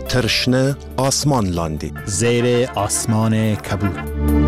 ترشنه آسمان لاندی زیر آسمان کبود.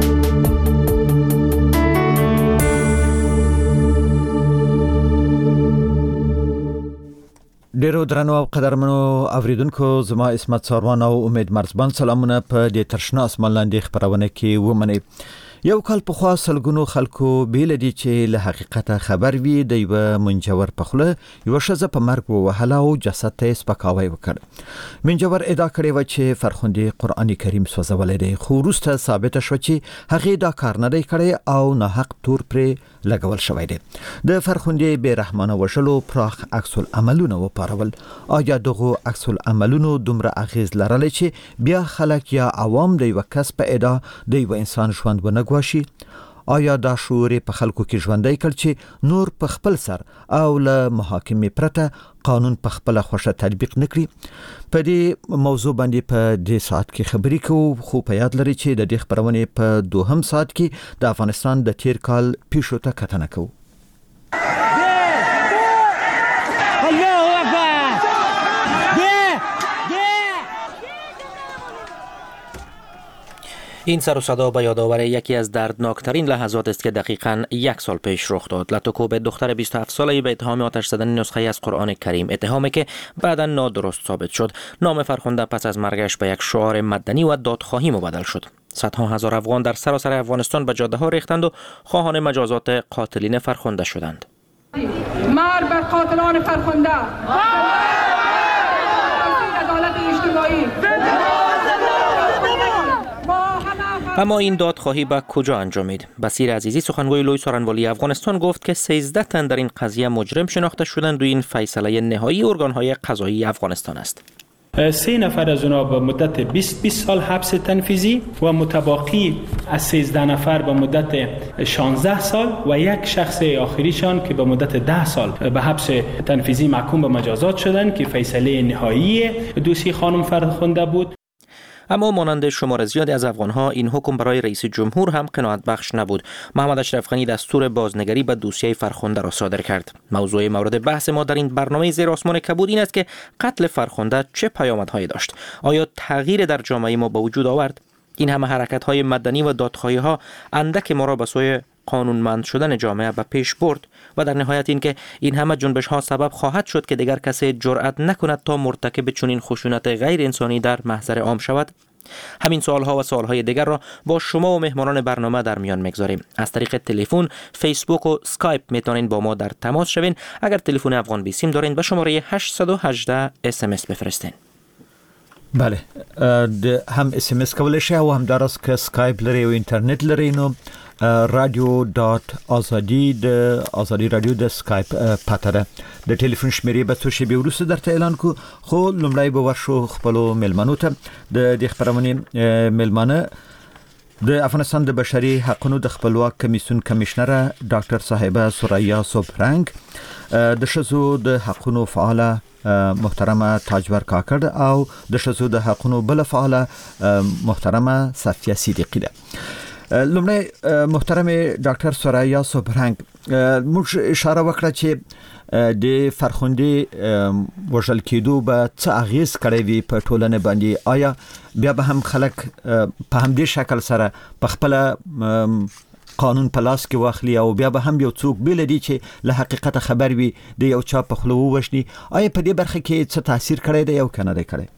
ډیرو درنو او قدرمنو اوریدونکو، زما اسمت ساروان او امید مرزبان سلامونه په دې ترشنه آسمان لاندې خبرونه کې ومنئ. یو کال پخوا سلګونو خلکو بیل دي چې له حقیقت خبر وي د یو منجور په خوله یو شزه په مرګ وهله او جسد ته سپکاوی وکړ. منجور ادعا کړې و چې فرخندي قرآن کریم سوځولې دی، خو وروسته ثابت شو چې هغه دا کار نه دی کړی او نه حق تور پر لګول شوی دی. د فرخندي بے رحمانه وشلو پراخ عکس العملونه وپارول. آیا دغه عکس العملونو دومره اغیز لرلی چې بیا خلک یا عوام د یو کس په ادعا د یو انسان ژوند ونه گواشي؟ آیا دا شعور په خلکو کې ژوندی کړ چې نور په خپل سر او له محاکمې پرته قانون په خپل خوښه تطبیق نکړي؟ په دې موضوع باندې په دې ساعت کې خبرې کوو، خو په یاد لري چې د دې خبرونې په دوهم ساعت کې د افغانستان د تیر کال پیښو ته کتنه کوو. این سر و صدا به یادآور یکی از دردناکترین لحظات است که دقیقاً یک سال پیش رخ داد. لاتوکوب دختر 27 ساله‌ای به اتهام آتش زدن نسخه از قرآن کریم، اتهامی که بعداً نادرست ثابت شد. نام فرخنده پس از مرگش به یک شعار مدنی و دادخواهی مبدل شد. صدها هزار افغان در سراسر افغانستان به جاده‌ها ریختند و خواهان مجازات قاتلین فرخنده شدند. مرگ بر قاتلان فرخنده، عدالت اجتماعی. اما این دادخواهی به کجا انجامید؟ بصیر عزیزی، سخنگوی لوی سارنوالی افغانستان، گفت که 13 تن در این قضیه مجرم شناخته شدند و این فیصله نهایی ارگان‌های قضایی افغانستان است. 3 نفر از اونها به مدت 20 سال حبس تنفیذی و متباقی از 13 نفر به مدت 16 سال و یک شخص آخریشان که به مدت 10 سال به حبس تنفیذی محکوم به مجازات شدند که فیصله نهایی دوسیه خانم فرخنده بود. اما مانند شمار زیادی از افغانها این حکم برای رئیس جمهور هم قناعت بخش نبود. محمد اشرف غنی دستور بازنگری به دوسیه فرخنده را صادر کرد. موضوع مورد بحث ما در این برنامه زیر آسمان کبود این است که قتل فرخنده چه پیامدهایی داشت؟ آیا تغییر در جامعه ما به وجود آورد؟ این همه حرکت‌های مدنی و دادخواهی‌ها اندک ما را به سوی قانونمند شدن جامعه به پیش برد و در نهایت این که این همه جنبش ها سبب خواهد شد که دیگر کسی جرأت نکند تا مرتکب چنین خشونت غیر انسانی در محضر عام شود. همین سوالها و سوالهای دیگر را با شما و مهمانان برنامه در میان میگذاریم. از طریق تلفن، فیسبوک و اسکایپ میتونین با ما در تماس شوین. اگر تلفن افغان بیسیم دارین به شماره 818 SMS بفرستین. بله، هم SMS کولای شئ او هم دراز که اسکایپ لري او اینترنت لري نو radio.azadi د ازادي رادیو د اسکایپ پته ده. د ټلیفون شمیرې به څو شی وروسته درته اعلان کو، خو لومړی به ورشو خپل ملمنو ته. د دې خبرونه ملمنه د افغانستان د بشري حقوقو د خپلواک کمیسیون کمشنره ډاکټر صاحبه سوریا سوبرنګ، د شذو د حقوقو فعاله محترمه تاجور کاکړ او د شذو د حقوقو بل فعاله محترمه صفیه صدیقی ده. لومړی محترم ډاکټر سوریا سوبرنګ، موږ اشاره وکړه چې د فرخندي وژل کېدو به څه اغیز کړی وي په ټولنه باندې. آیا بیا به هم خلک په همدې شکل سره په خپل قانون په لاس کې واخلي او بیا به هم یو څوک بیل دي چې له حقیقت خبر وي د یو چا په خوله ووژني؟ آیا په دې برخه کې څه تاثیر کړی دی او کنه دی کړی؟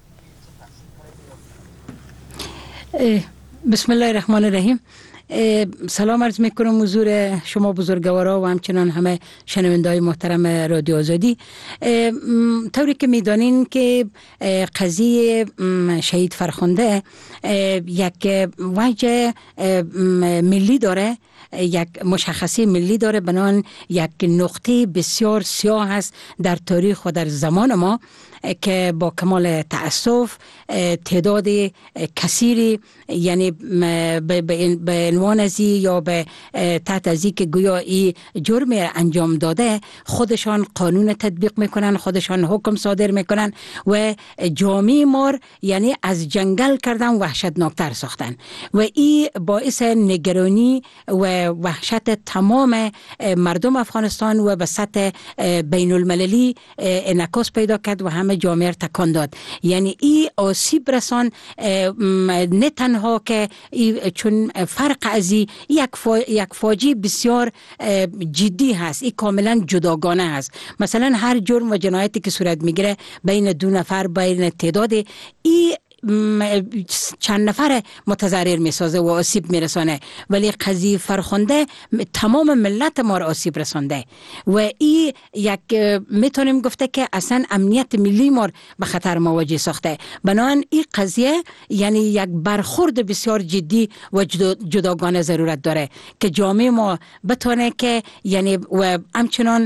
بسم الله الرحمن الرحیم. سلام عرض میکنم حضور شما بزرگوارا و همچنان همه شنونده‌های محترم رادیو آزادی. طوری که میدانین که قضیه شهید فرخنده یک وجه ملی داره، یک مشخصی ملی داره، بنان یک نقطه بسیار سیاه است در تاریخ و در زمان ما که با کمال تأسف تعداد کثیری، یعنی به عنوان ازی یا به تحت ازی که گویا ای جرم انجام داده خودشان قانون تطبیق میکنن، خودشان حکم صادر میکنن و جامعه ما یعنی از جنگل کردن وحشتناکتر ساختن و ای باعث نگرانی و وحشت تمام مردم افغانستان و به سطح بین المللی انعکاس پیدا کرد و همه جامعه تکان داد. یعنی این آسیب رسان نه تنها که چون فرق از یک فاجعه بسیار جدی هست، این کاملا جداگانه هست. مثلا هر جرم و جنایتی که صورت میگیره بین دو نفر، بین تعداد این چند نفر متضرر میسازه و آسیب میرسانه، ولی قضیه فرخنده تمام ملت ما را آسیب رسانده و این یک میتونیم گفته که اصلا امنیت ملی ما به خطر مواجه ساخته. بنابراین این قضیه یعنی یک برخورد بسیار جدی و جداگانه ضرورت داره که جامعه ما بتونه که یعنی و همچنان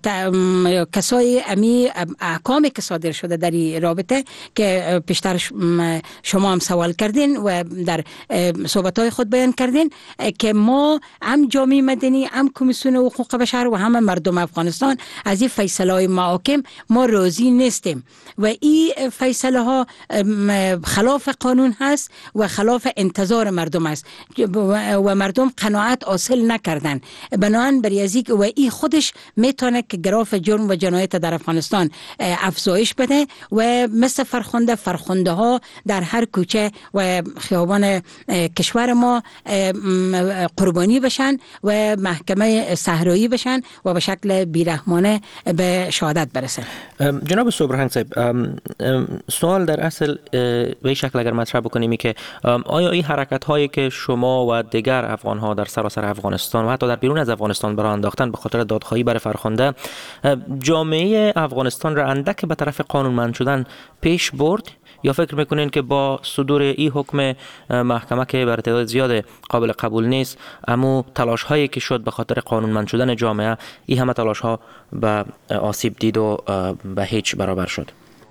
کسای امی احکامی که صادر شده در این رابطه که پیشتر شما هم سوال کردین و در صحبت‌های خود بیان کردین که ما هم جامعه مدنی، هم کمیسیون حقوق بشر و هم مردم افغانستان از این فیصله‌های محاکم ما راضی نیستیم و این فیصله ها خلاف قانون هست و خلاف انتظار مردم است و مردم قناعت حاصل نکردن. بنابراین بریازی و این خودش میتونه که گراف جرم و جنایت در افغانستان افزایش بده و مثل فرخنده ها در هر کوچه و خیابان کشور ما قربانی بشن و محکمه صحرایی بشن و به شکل بیرحمانه به شهادت برسن. جناب صبرهنگ صاحب، سوال در اصل به شکل اگر مطرح بکنیم که آیا این حرکت هایی که شما و دیگر افغان ها در سراسر افغانستان و حتی در بیرون از افغانستان برای انداختن به خاطر دادخواهی برای فرخنده جامعه افغانستان را اندک به طرف قانونمند شدن پیش برد، یا فکر میکنین که با صدور این حکم محکمه که بر تعداد زیاد قابل قبول نیست، اما تلاش هایی که شد به خاطر قانونمند شدن جامعه، این همه تلاش ها به آسیب دید و به هیچ برابر شد؟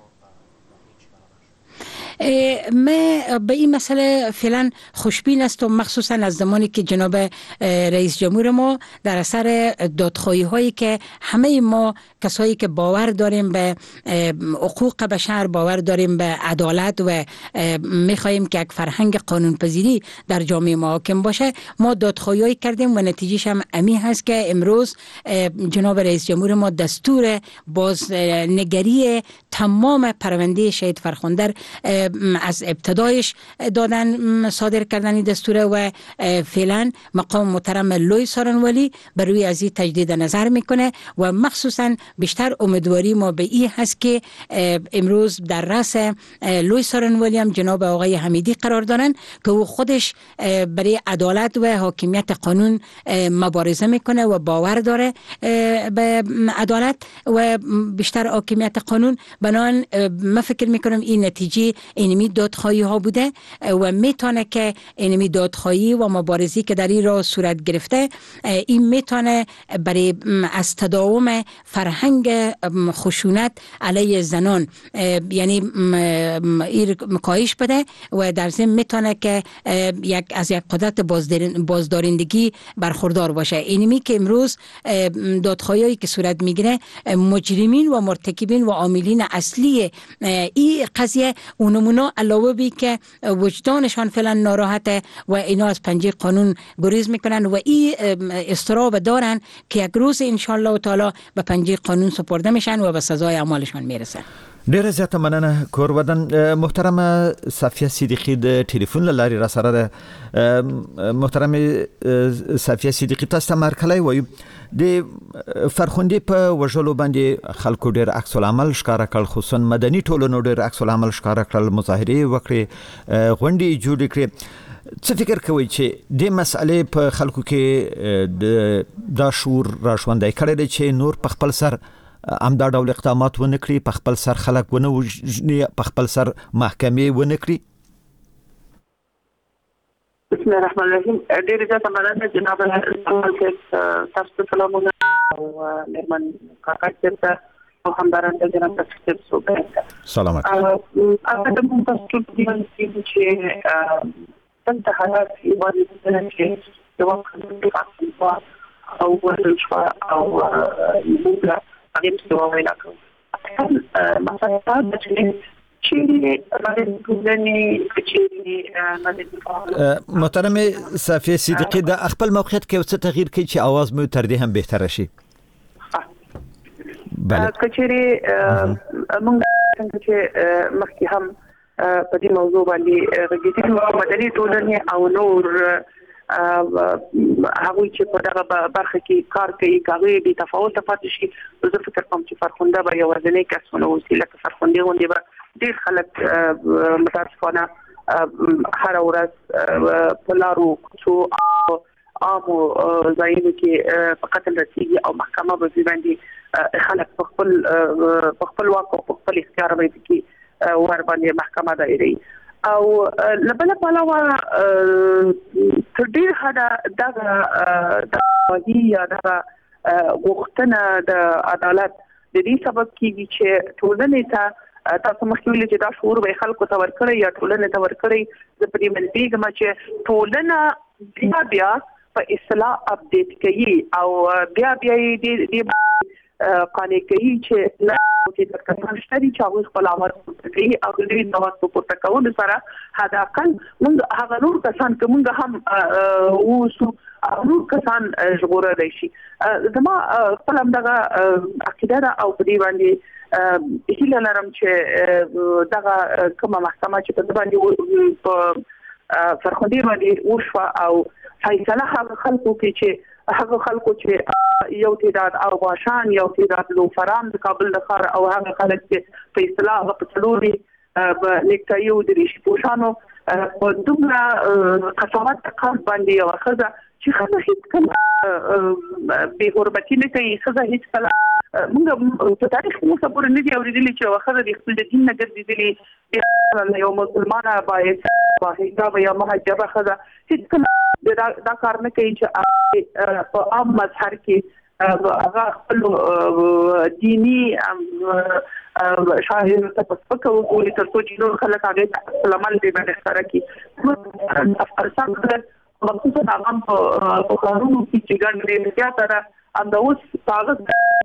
من به این مسئله فعلا خوشبین هستم، مخصوصا از زمانی که جناب رئیس جمهور ما در اثر دادخواهی هایی که همه ما کسایی که باور داریم به حقوق بشر، باور داریم به عدالت و میخواهیم که یک فرهنگ قانون پذیری در جامعه ما حاکم باشه، ما دادخواهی کردیم و نتیجهش هم امی هست که امروز جناب رئیس جمهور ما دستور بازنگری تمام پرونده شهید فرخنده از ابتدایش دادن، صادر کردن این دستور و فعلا مقام محترم لوی سارنوالی بر روی از این تجدید نظر میکنه و مخصوصا بیشتر امیدواری ما به این هست که امروز در رأس لوی سارنوالی هم جناب آقای حمیدی قرار دارن که او خودش برای عدالت و حاکمیت قانون مبارزه میکنه و باور داره به عدالت و بیشتر حاکمیت قانون. بنابراین من فکر میکنم این نتیجه اینمی دادخواهی ها بوده و میتونه که اینمی دادخواهی و مبارزی که در این راه صورت گرفته این میتونه برای از تداوم فرهنگ خشونت علیه زنان یعنی این کاهش بده و در ضمن میتونه که از یک قدرت بازدارندگی برخوردار باشه. اینمی که امروز دادخواهی که صورت میگیره مجرمین و مرتکبین و عاملین اصلی این قضیه اونمونا علاوه بی که وجدانشان فعلا ناراحته و اینا از پنجه قانون گریز میکنن و این استراب دارن که یک روز انشالله تعالی به پنجه قانون سپرده میشن و به سزای اعمالشان میرسن. ډیره زیاته مننه کورودن. محترم صفیه صدیقی د ټلیفون لاري را سره ده. محترم صفیه صدیقی تاسو ته مرکلای وایو د فرخندې په وژلو باندې خلکو ډیر عکس العمل ښکارا کړل، خصوصا مدني ټولنو ډیر عکس العمل ښکارا کړل، مظاهره وکړي، غونډې جوړې کړې. څه فکر کوي چې د مسئلې په خلکو کې دا شعور را ژوندی کړی دی چې نور په خپل سر امدا ډول اقدامات ونه کړي، په خپل سر خلک ونه وژني، په خپل سر محکمې ونه کړي؟ بسم الله الرحمن الرحیم. ډېر زیاته مننه جناب تاسو ته سلامونه او مهربان کاکا ته او همدارنګه جناب تاسو ته سلامات. اته موږ تاسو ته دیوان چې څنګه حالات ایوالي چې د وخت او ورشوا او موږ هغه څه وایو. مثلا د چیری مدد ټولنې چیرې مدد محترم صفیه صدیقی د خپل موقعیت کې څه تغییر کوي چې आवाज مو تر دې هم بهتر شي؟ بله کچېری موږ څنګه چې مخکې هم په دې موضوع باندې غږیدو مدني ټولنې او نور هغه چې په دغه برخه کې کار کوي هغه به تفاوت پاتې شي. زه فکر کوم چې فرخنده به یو ورځنی کسونه وسیله کې فرخنده غونډه به ډېر خلک متاسفانه هر ورځ په لارو کوڅو او ځایونو کې په قتل رسیدي او محکمه به باندې خلک په خپل واک او په خپل اختیار باندې کې ور باندې محکمه دایري او لبل علاوه تر ډیر حدا دغه یا دغه غوښتنه د عدالت د دې سبب کیږي چې ټولنې ته تاسو مخکې ویل چې دا شعور به خلکو ته ورکړي یا ټولنې ته ورکړي د پدې منځګه چې ټولنه بیا په اصلاح اپډیټ کوي او بیا دې قانې کوي چې نه چې د کسان شتري چې هغه خپل عمر کوي او د دې نوښت په پورته کولو سره حد اقل موږ هغه نور کسان کومه هم وسو نور کسان ژغورل شي. زما خپل دغه عقیده او په دې باندې هیله لرم چې دغه کومه محکمه چې په باندې په فرخنده باندې وشو او فیصله هغه خلکو کې چې هغه خلکو چې یو تعداد ارغواشان یو تعداد لوفران د کابل د ښار او هغه خلک چې په اصطلاح په څلوري په لیکتایو د ریشي پوشانو په دومره قسمت کار باندې یو خزه چې خزه هیڅ کله به حرمتي نه کوي. خزه هیڅ کله موږ په تاریخ کې صبر نه دی اوریدلی چې خزه د خپل دین نه ګرځېدلی یو مسلمانه باید حجاب یا محجبه خزه هیڅ کله دا کار نه کوي چې په عام مظهر کې هغه خپل دینی شاهد ته پسپکه وکولي تر څو چې نور خلک هغه سلمان دې باندې سره کې افغانستان خلک مخصوصا هغه په قانون کې چې ګڼ زیاته اندوس کاغذ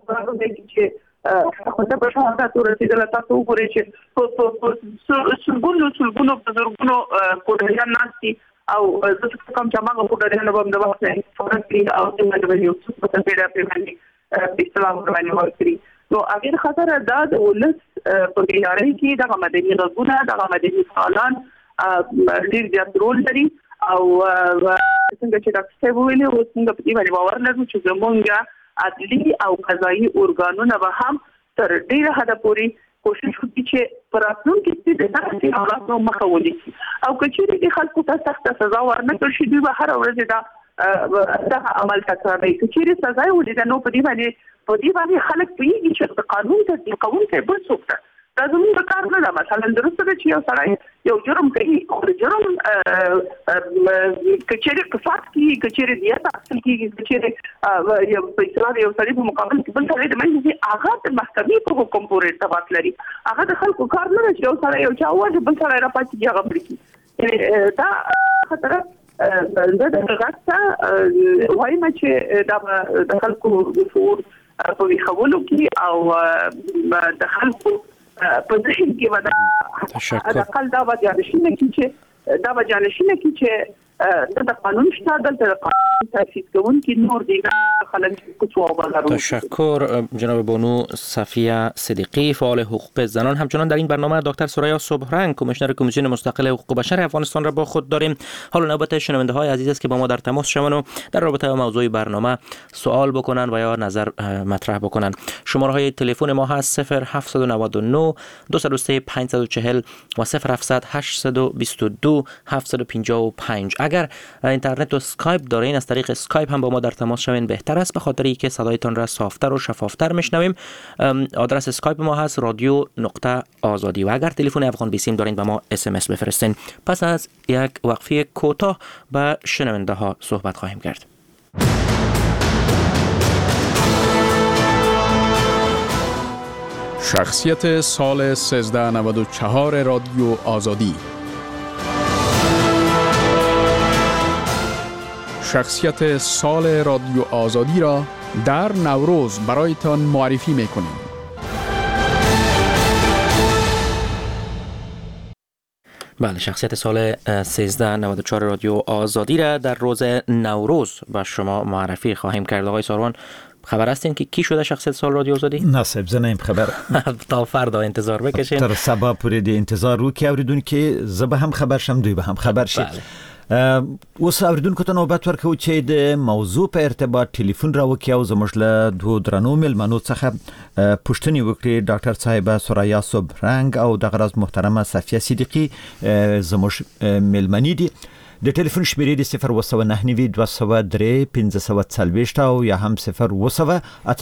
چې خو دا په شاته تور رسیدل تاسو وګورئ چې څلګونو بزرګونو کوډریان ناشتي او زه کوم چې موږ کوډریان به د وخت نه فورنسي او د مدرسې او په تنګړه په باندې اسلام باندې ورکړي نو هغه خطر دا د ولس په لاري کې د مدني غږونه د مدني فعالان ډیر زیات رول لري او څنګه چې تاسو ته ویلي او څنګه په دې باندې باور لرم چې زمونږ عدلي او قضایي ارګانونه به هم تر ډیره حد پورې کوشش وکړي چې پراتلون کې د تاسو حالاتو مخه ونیسي او کچېرې د خلکو ته سخت سزا ورنکړي شي دوی به هر ورځ دا عمل تکراروي. کچېرې سزا ولې نو په دې باندې خلک پیږي چې د قانون ته بل څوک ته دا زموږ کار نه ده. مثلا درسته ده چې یو سړی یو جرم کوي او جرم کچېرې قصاص کوي کچېرې دیت اخلي کچېرې یو فیصله یو سړی په مقابل کې بل سړی د منځ هغه د محکمې په حکم پورې ارتباط لري. هغه د خلکو کار نه ده چې یو سړی یو چا وایي بل سړی راپاتې هغه پرې دا خطر د غاټه وایم چې دا د خلکو د شعور په ویښولو کې او د خلکو په ذهن کې ودا د خپل دا وجانشینه کې چې د قانون شته د قانون تاسیس کوونکي نور دي خلک کوڅو بازارونو. تشکر جناب بانو صفیه صدیقی فعال حقوق زنان. همچنان در این برنامه دکتر سریا صبحرنگ کمیشنر کمیسیون مستقل حقوق بشر افغانستان را با خود داریم. حالا نوبت شنونده های عزیز است که با ما در تماس شوند و در رابطه با موضوع برنامه سوال بکنن و یا نظر مطرح بکنن. شماره های تلفن ما هست 0799 203 540 و 0700 822 755. اگر اینترنت و اسکایپ دارین از طریق اسکایپ هم با ما در تماس شوین بهتر است، به خاطر اینکه صدایتان را صافتر و شفافتر میشنویم. آدرس اسکایپ ما هست رادیو.آزادی و اگر تلفن افغان بیسیم دارین به ما اس ام اس بفرستین. پس از یک وقفه کوتاه با شنونده ها صحبت خواهیم کرد. شخصیت سال 1394 رادیو آزادی. شخصیت سال رادیو آزادی را در نوروز برایتان معرفی می‌کنیم. بله، شخصیت سال 1394 رادیو آزادی را در روز نوروز با شما معرفی خواهیم کرد. آقای ساروان، خبر هستین که کی شده شخصیت سال رادیو آزادی؟ نه صاحب زنیم خبر. تا فردا انتظار بکشین. تر سبا پوری دی انتظار رو که اوریدون که زبه هم خبر شم دوی به هم خبر شي. اوس اوریدون کو ته نوبت ورکو چې د موضوع په ارتباط ټلیفون راوکي او زموږ له دوه درنو ملمنو څخه پوښتنه وکړي ډاکټر صاحبہ سوریا صبرنګ او د غرض محترمه صفیه صدیقی زموږ ملمنی دي. د ټلیفون شمیرې د 019 203 1540 او یا هم 0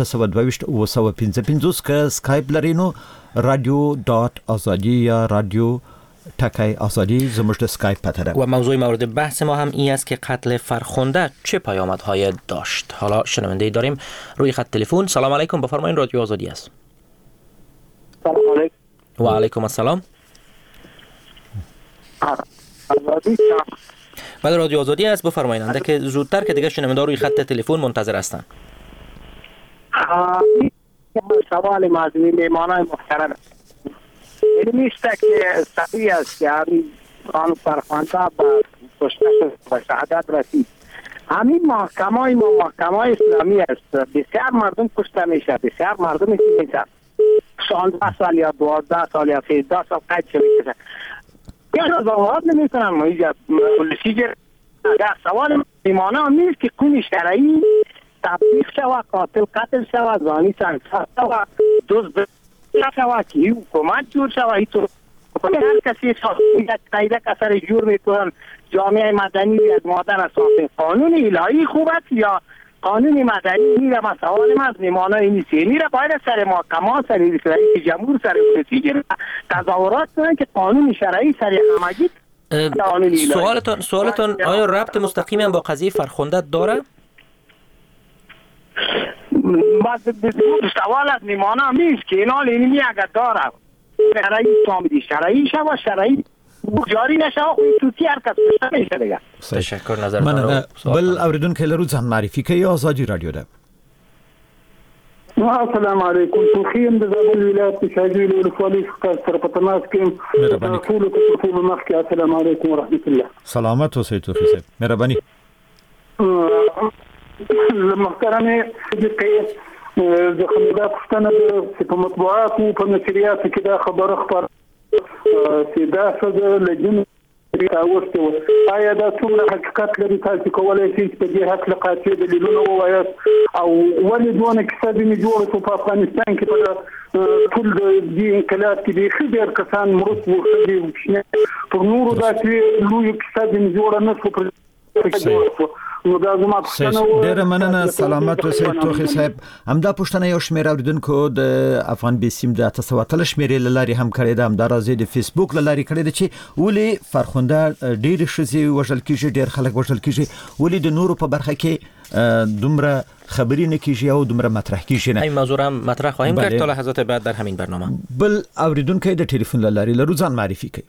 822 که سکایپ لرینو radio.azadi یا رادیو تکای آزادی زموږ د سکایپ پته ده. و موضوع مورد بحث ما هم این است که قتل فرخنده چه پیامدهای داشت. حالا شنونده داریم روی خط تلفن. سلام علیکم، بفرمایید، رادیو آزادی است. سلام علیکم. و علیکم السلام. بله، رادیو آزادی است، بفرمایید. انده که زودتر که دیگه شنونده روی خط تلفن منتظر هستن. سوال معزوی میمانای محترم علمی است که صحیح است که همین قانون فرخنده با کشته و شهادت رسید. همین محکمه ما محکمه اسلامی است. بسیار مردم کشته میشه، بسیار مردم میشه 16 سال یا 12 سال یا 13 سال قید شده. یا ضوابط نمیتونن اینجا پلیسی اگر سوال میمانه نیست که کون شرعی تبلیغ شود، قاتل قتل شود، زانی سنگسار شود، دزد شود که حکومت جور شود. اینطور هر کسی یک قاعده کسر جور میکنن. جامعه مدنی از مادر اساس قانون الهی خوب است یا قانون مدنی؟ میره مسائل ما از میمانه نیست، میره باید سر محکمه، سر رئیس جمهور، سر پلیسی تظاهرات کنن که قانون شرعی سر همگی. سوالتون آیا ربط مستقیمی هم با قضیه فرخنده داره؟ سوال از میمانه نیست که اینا اینمی اگر داره شرعی فهمیدی شرعی شوا شرعی جاری نشه توتی هر کس کشته میشه دیگه. تشکر. نظرتان رو بل اوریدون که لرو ځان معرفي کوي آزادی رادیو ده. السلام علیکم. توخیم د زابل ولایت شاجوی ولسوالۍ څخه سره په تماس کې ټول مخکې. السلام علیکم ورحمت الله. سلامت اوسئ توخی صاحب، مهرباني. محترم صدیقی، د خلدا پښتنه د په مطبوعات او په نشریات کې دا خبره خبر چې دا څه د لجن راوستو. آیا دا څومره حقیقت لري؟ تاسو کولای شئ چې په دې حق لقاطع دلیلونه ووایاست او ولې دونه کیسه دې جوړه په افغانستان کې په ټول د انقلاب کې د خبر کسان مرستو وکړي په نورو داسې لوی کیسه دې جوړه نه شو. ډیره مننه، سلامت اوسئ توخی صاحب. همدا پوښتنه یو شمېر اوریدونکو د افغان بیسیم د 800 شمېرې لاري هم کړې ده، همدا راځي د فیسبوک لاري کړې ده چې ولې فرخنده ډېر شزي وژل کیږي، ډېر خلک وژل کیږي، ولې د نورو په برخه کې دومره خبري نه کیږي او دومره مطرح کیږي نه. این موضوع هم مطرح خواهیم کرد تا لحظات بعد در همین برنامه. بل اوریدونکو د ټلیفون لاري لرو ځان معرفي کوي.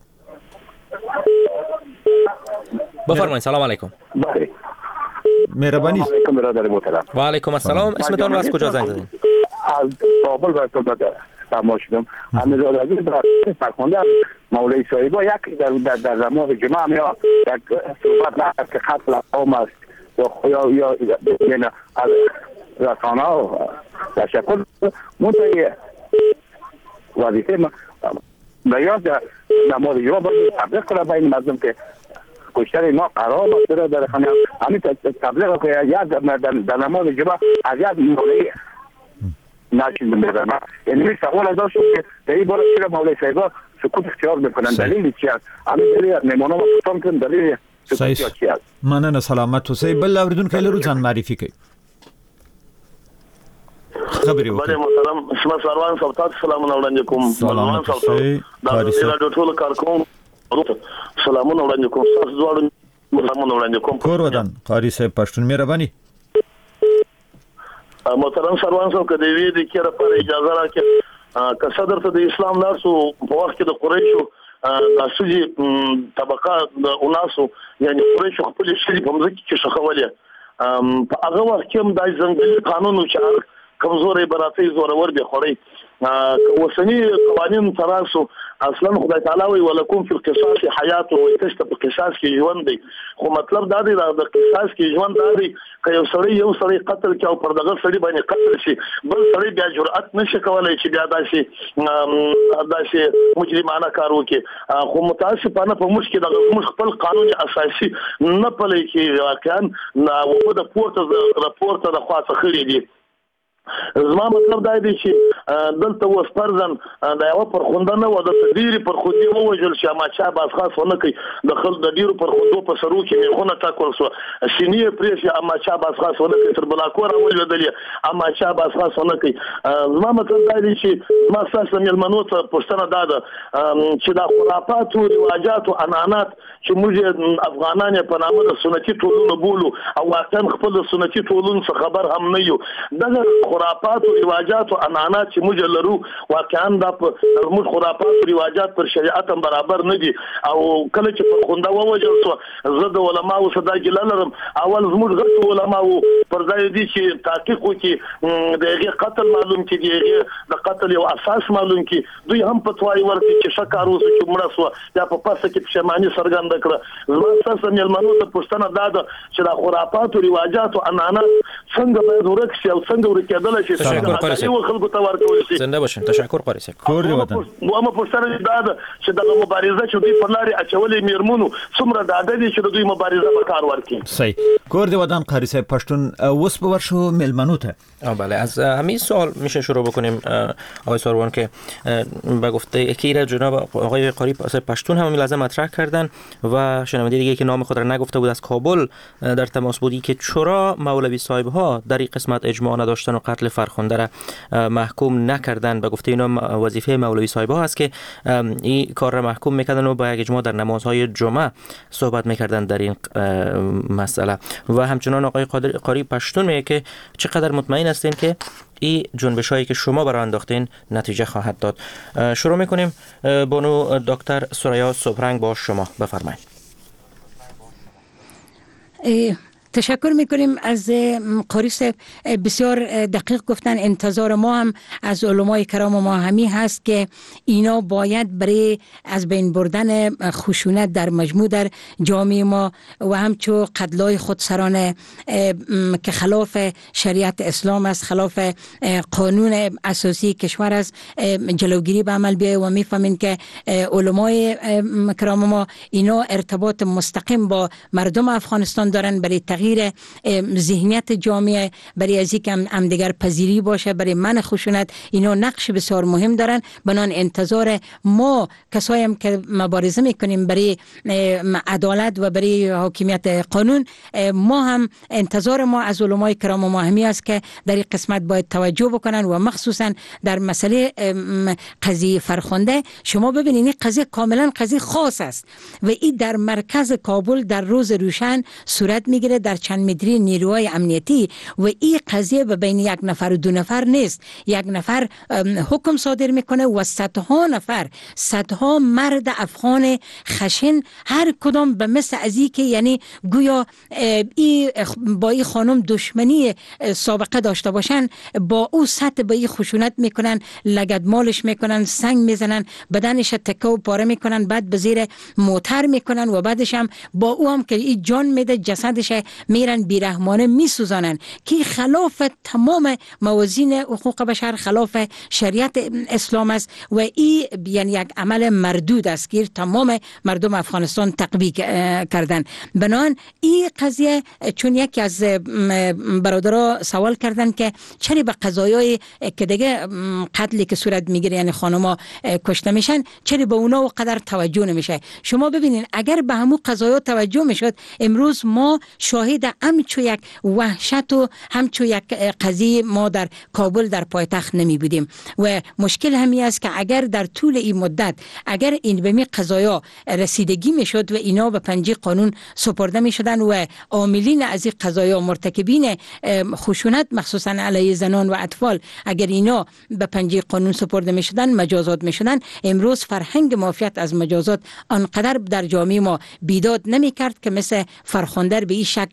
بفرمایید. سلام علیکم. بله. مهربانی. علیکم برادر محترم. و علیکم السلام. اسمتون رو از کجا زنگ زدین؟ از کابل براتون تماس شدم. امیرزاده عزیز برای فرخنده مولوی صاحبا یک در نماز جمعه میاد یک صحبت نکرد که قتل قوم است یا یعنی از رسانه و تشکر منتهی وظیفه ما بیاد نماز جمعه باید تبلیغ کنه بین مردم که کشتن ما قرار باشه در خانه. همین تبلیغ که یک در نماز جمعه از یک مولوی ناشید می‌دارم. یعنی سوال داشت که در این باره چرا مولوی صاحبا سکوت اختیار میکنن؟ دلیل چی است؟ همین دلیل میمونه ما پرسان کنیم دلیل سکوت چی است؟ مننه، سلامت اوسئ. بل اوریدونکو لرو ځان معرفي کوي. خبري وکړئ. بله محترم، اسم سروان صاحب سلامونه وړاندې کوم. سلامونه اوسئ. دا ټول کارکوم سلامونه وړاندې کوم. تاسو دواړو سلامونه وړاندې کوم. کور ودان قاری صاحب پښتون مهرباني. محترم سروان صاحب کدی وی د کیره پر اجازه راکې که صدر ته د اسلام لارسو په وخت کې د قریشو د سجی طبقه د اوناسو یعنی قریشو خپل شری په مځکه کې شخولې په هغه وخت کې هم د ځنګلي قانون او چار کمزوري براته زورور به خوري وسنی قوانین تراسو اصلا خدای تعالی وی ولکم فی القصاص حیات او تشت په قصاص کې ژوند دی خو مطلب دا دی د قصاص کې ژوند دا دی که یو سړی قتل کې او پر دغه سړی باندې قتل شي بل سړی بیا جرأت نشي کولای چې بیا داسې مجرمانه کار وکړي خو متاسفانه په موږ کې د خپل قانون اساسي نه پلي کې واقعا او د پورته د خاصه خړې دي زما مطلب دا دی چې دلته وس پرځن دا یو پر خونده نه و د تدبیر پر خودي ووجل چې ما چا باز خاص ونه کوي د خل د ډیرو پر خودو په سرو کې خونه تاکل سو سینې پرېش اما چا باز خاص ونه کوي تر بلا کور اول ودلې اما چا باز خاص ونه کوي زما مطلب دا دی چې ما اساسا ملمنو ته پښتنه داده چې دا خرافات او رواجات او عنعنات چې موږ افغانان په نامه د سنتي ټولنو بولو او واقعا خپل د سنتي ټولنو څخه خبر هم نه یو دغه خرافات او رواجات او عنعنات چې موږ لرو واقعا دا موږ خرافات او رواجات پر شریعت هم برابر نه دي او کله چې پر خونده ووجل سو زه د علماو صدا ګل لرم اول زموږ غټ علماو پر ځای دي چې تحقیق وکړي دغه قتل معلوم کړي دغه د قتل یو اساس معلوم کړي دوی هم فتوی ورکړي چې شکار اوس چې مړه سو یا په پاسه کې پښیمانی سرګند کړه زما تاسو ملمنو ته پښتنه داده چې د خرافات او رواجات او عنعنات څنګه باید ورکشي او څنګه ورکړي تشکر قاری زنده باشین. تشکر قاری صاحب. کور دی وطن و ما پښتنه دا چې د مبارزه چې دوی په لاري اچولې میرمنو څومره د عدد چې دوی مبارزه په کار ورکړي. صحیح. کور دی وطن قاری صاحب پښتون اوس به ورشو ملمنو ته. بله از همین سوال میشه شروع بکنیم آقای ساروان که به گفته اکیره جناب آقای قاری پشتون هم لازم مطرح کردن و شنونده دیگه که نام خود را نگفته بود از کابل در تماس بودی که چرا مولوی صاحب ها در این قسمت اجماع نداشتن و قتل فرخنده را محکوم نکردن. به گفته اینا وظیفه مولوی صاحب ها هست که این کار را محکوم میکردن و با یک اجماع در نمازهای جمعه صحبت میکردن در این مسئله. و همچنان آقای قاری پشتون میگه که چقدر مطمئن هستین که این جنبش هایی که شما برای انداختین نتیجه خواهد داد. شروع میکنیم بانو دکتر سریا صبحرنگ با شما، بفرمایید. تشکر میکنیم از قاری صاحب، بسیار دقیق گفتن. انتظار ما هم از علمای کرام ما همی هست که اینا باید برای از بین بردن خشونت در مجموع در جامعه ما و همچو قتلای خودسرانه که خلاف شریعت اسلام است، خلاف قانون اساسی کشور است، جلوگیری به عمل بیاید و میفهمین که علمای کرام ما اینا ارتباط مستقیم با مردم افغانستان دارن برای تغییر ذهنیت جامعه، برای از اینکه همدیگر پذیری باشه، برای منع خشونت. اینا نقش بسیار مهم دارن. بنان انتظار ما کسایی هم که مبارزه میکنیم برای عدالت و برای حاکمیت قانون، ما هم انتظار ما از علمای کرام ما همی است که در این قسمت باید توجه بکنن و مخصوصا در مسئله قضیه فرخنده. شما ببینید این قضیه کاملا قضیه خاص است و این در مرکز کابل در روز روشن صورت میگیره، در چند متری نیروهای امنیتی، و این قضیه به بین یک نفر و دو نفر نیست. یک نفر حکم صادر میکنه و صدها نفر، صدها مرد افغان خشن، هر کدام به مثل ازی که یعنی گویا با این خانم دشمنی سابقه داشته باشن، با او سطح به این خشونت میکنن، لگدمالش میکنن، سنگ میزنن، بدنش تکه و پاره میکنن، بعد به زیر موتر میکنن و بعدش هم با او هم که این جان میده جسدش میرن بیرحمانه میسوزانن، که خلاف تمام موازین حقوق بشر، خلاف شریعت اسلام است و این یعنی یک عمل مردود است که تمام مردم افغانستان تطبیق کردن. بنان این قضیه، چون یکی از برادرها سوال کردن که چرا به قضایای که دیگه قتلی که صورت میگیره یعنی خانما کشته میشن چرا به اونا و قدر توجه نمیشه. شما ببینین اگر به همون قضایا توجه میشد، امروز ما شاهد همچو یک وحشت و همچو یک قضیه ما در کابل در پایتخت نمی بودیم. و مشکل همی است که اگر در طول این مدت اگر این به می قضایا رسیدگی میشد و اینا به پنجه قانون سپرده می شدن و عاملین از این قضایا، مرتکبین خشونت مخصوصا علیه زنان و اطفال، اگر اینا به پنجه قانون سپرده می شدن، مجازات می شدن، امروز فرهنگ معافیت از مجازات آنقدر در جامعه ما بیداد نمی کرد که مثل فرخنده به این شکل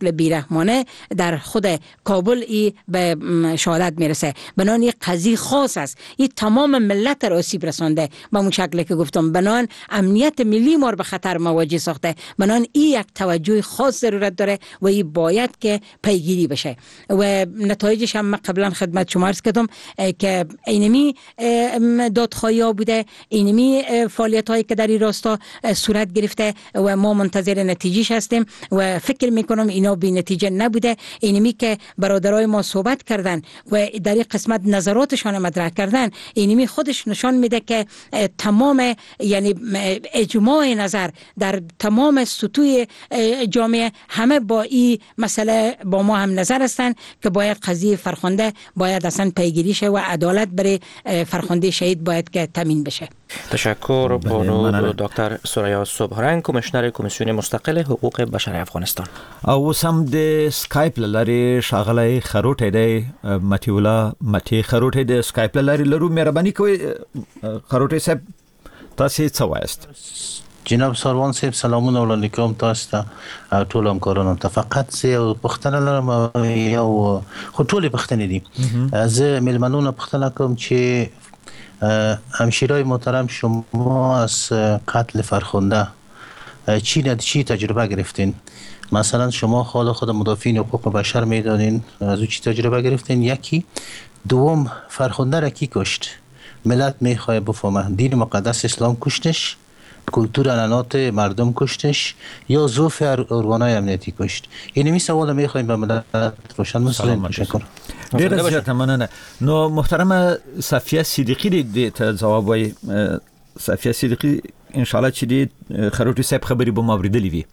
شکل بیرحمانه در خود کابل به شهادت میرسه. بنان این قضیه خاص است، این تمام ملت را آسیب رسانده به اون شکلی که گفتم. بنان امنیت ملی ما به خطر مواجه ساخته. بنان این یک توجه خاص ضرورت داره و این باید که پیگیری بشه و نتایجش هم قبلا خدمت شما عرض کردم که اینمی دادخواهی ها بوده، اینمی فعالیت هایی که در این راستا صورت گرفته و ما منتظر نتیجهش هستیم و فکر میکنم اینا بی نتیجه نبوده. اینمی که برادرای ما صحبت کردن و در این قسمت نظراتشان مطرح کردن، اینمی خودش نشان میده که تمام یعنی اجماع نظر در تمام سطوح جامعه همه با این مسئله با ما هم نظر هستند که باید قضیه فرخنده باید اصلا پیگیری شه و عدالت برای فرخنده شهید باید که تامین بشه. تشکر بانو دکتر سوریا صبحرنگ، کمیشنر کمیسیون مستقل حقوق بشر افغانستان. او سم د سکایپ لری شاغلای خروټ دی متیولا متی خروټ دی سکایپ لری لرو مهرباني کوي خروټ صاحب تاسو څه وایست؟ جناب سروان صاحب سلامونه وعلیکم تاسو ته ټول همکارانو ته. فقط یو پوښتنه لرم یو خو ټول پوښتنې دي. زه ملمنونه پوښتنه کوم چې همشیرای محترم شما از قتل فرخنده چی تجربه گرفتین؟ مثلا شما حال خود مدافعین حقوق بشر میدانین، از او چی تجربه گرفتین؟ یکی دوم فرخنده را کی کشت؟ ملت میخواه بفهمه دین مقدس اسلام کشتش، کلتور انانات مردم کشتش یا ضعف ارگانهای امنیتی کشت؟ اینمی سوال میخوایم به ملت روشن مسلم. تشکر. ډیر زیات مننه. نو محترمه صفیه صدیقی دې ته جواب وای. صفیه صدیقی ان شاء الله چې دې خروټي صاحب خبري به ماوریدلې وي.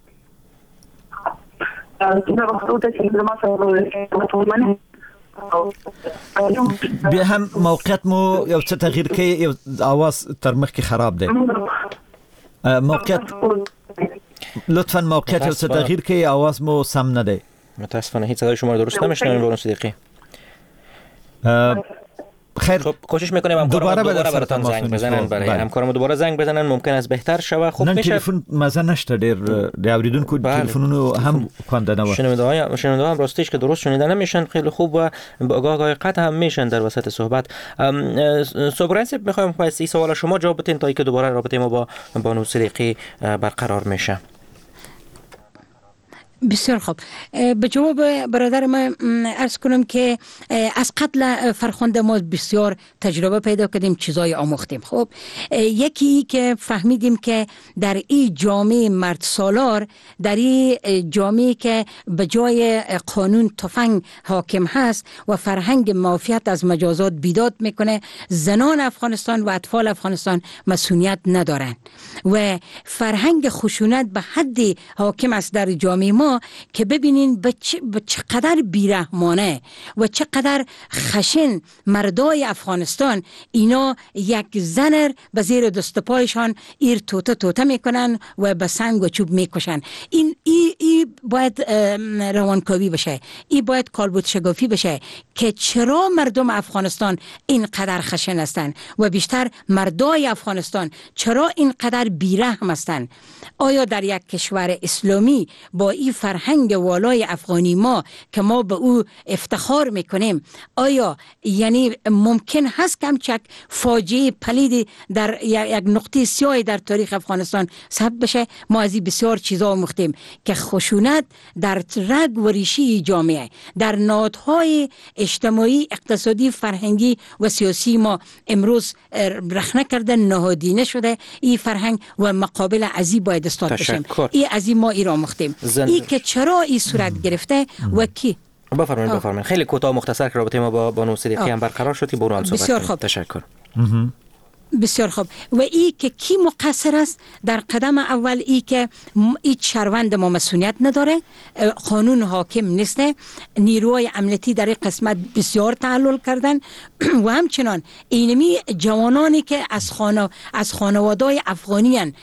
بیا هم موقعیت مو یو څه تغییر کوي، یو اواز تر مخ کې خراب دی. موقعیت لطفا موقعیت یو څه تغییر کوي، اواز مو سم نه دی. متاسفانه هیچ صدای شما رو درست نمیشنویم بانو صدیقی. خیر خب کوشش میکنیم همکارم دوباره براتون زنگ بزنن. برای همکارم دوباره زنگ بزنن ممکن است بهتر شوه. خب میشه تلفن مزه نشته ډیر د اوریدونکو تلفنونو هم خوانده نه و. شنونده هم راستش که درست شنیده نمیشن خیلی خوب و آگاه قطع هم میشن در وسط صحبت. صبحرنگ صاحب میخوایم از این سوال شما جواب بدین تا اینکه دوباره رابطه ما با بانو صدیقی برقرار میشه. بسیار خوب. به جواب برادر من عرض کنم که از قتل فرخنده ما بسیار تجربه پیدا کردیم، چیزای آموختیم. خب یکی که فهمیدیم که در این جامعه مرد سالار، در این جامعه که به جای قانون تفنگ حاکم هست و فرهنگ معافیت از مجازات بیداد میکنه، زنان افغانستان و اطفال افغانستان مسئولیت ندارن و فرهنگ خشونت به حدی حاکم است در جامعه ما که ببینین به چقدر بیرحمانه و چقدر خشن مردای افغانستان اینا یک زنر به زیر دست پایشان ایر توته میکنن و به سنگ و چوب میکشن. این باید روانکاوی بشه، این باید کالبد شگافی بشه که چرا مردم افغانستان اینقدر خشن هستند و بیشتر مردای افغانستان چرا اینقدر بیرحم هستند. آیا در یک کشور اسلامی با این فرهنگ والای افغانی ما که ما به او افتخار میکنیم، آیا یعنی ممکن هست که همچک فاجعه پلید در یک نقطه سیاه در تاریخ افغانستان ثبت بشه؟ ما از این بسیار چیزا آموختیم که خشونت در رگ و ریشه جامعه، در نهادهای اجتماعی، اقتصادی، فرهنگی و سیاسی ما امروز رخنه کرده، نهادینه شده این فرهنگ و مقابل ازی باید استاد بشیم. این ازی ما ایران آموختیم. این که چرا این صورت گرفته و کی؟ بفرمایید. خیلی کوتاه مختصر که رابطه ما با بانو صدیقی هم برقرار شد. برو هم صحبت کنیم. تشکر. بسیار خوب. و ای که کی مقصر است؟ در قدم اول ای که هیچ شهروند ما مسئولیت نداره، قانون حاکم نیسته، نیروهای امنیتی در این قسمت بسیار تعلل کردن و همچنان اینمی جوانانی که از خانواده‌های افغانی هستند،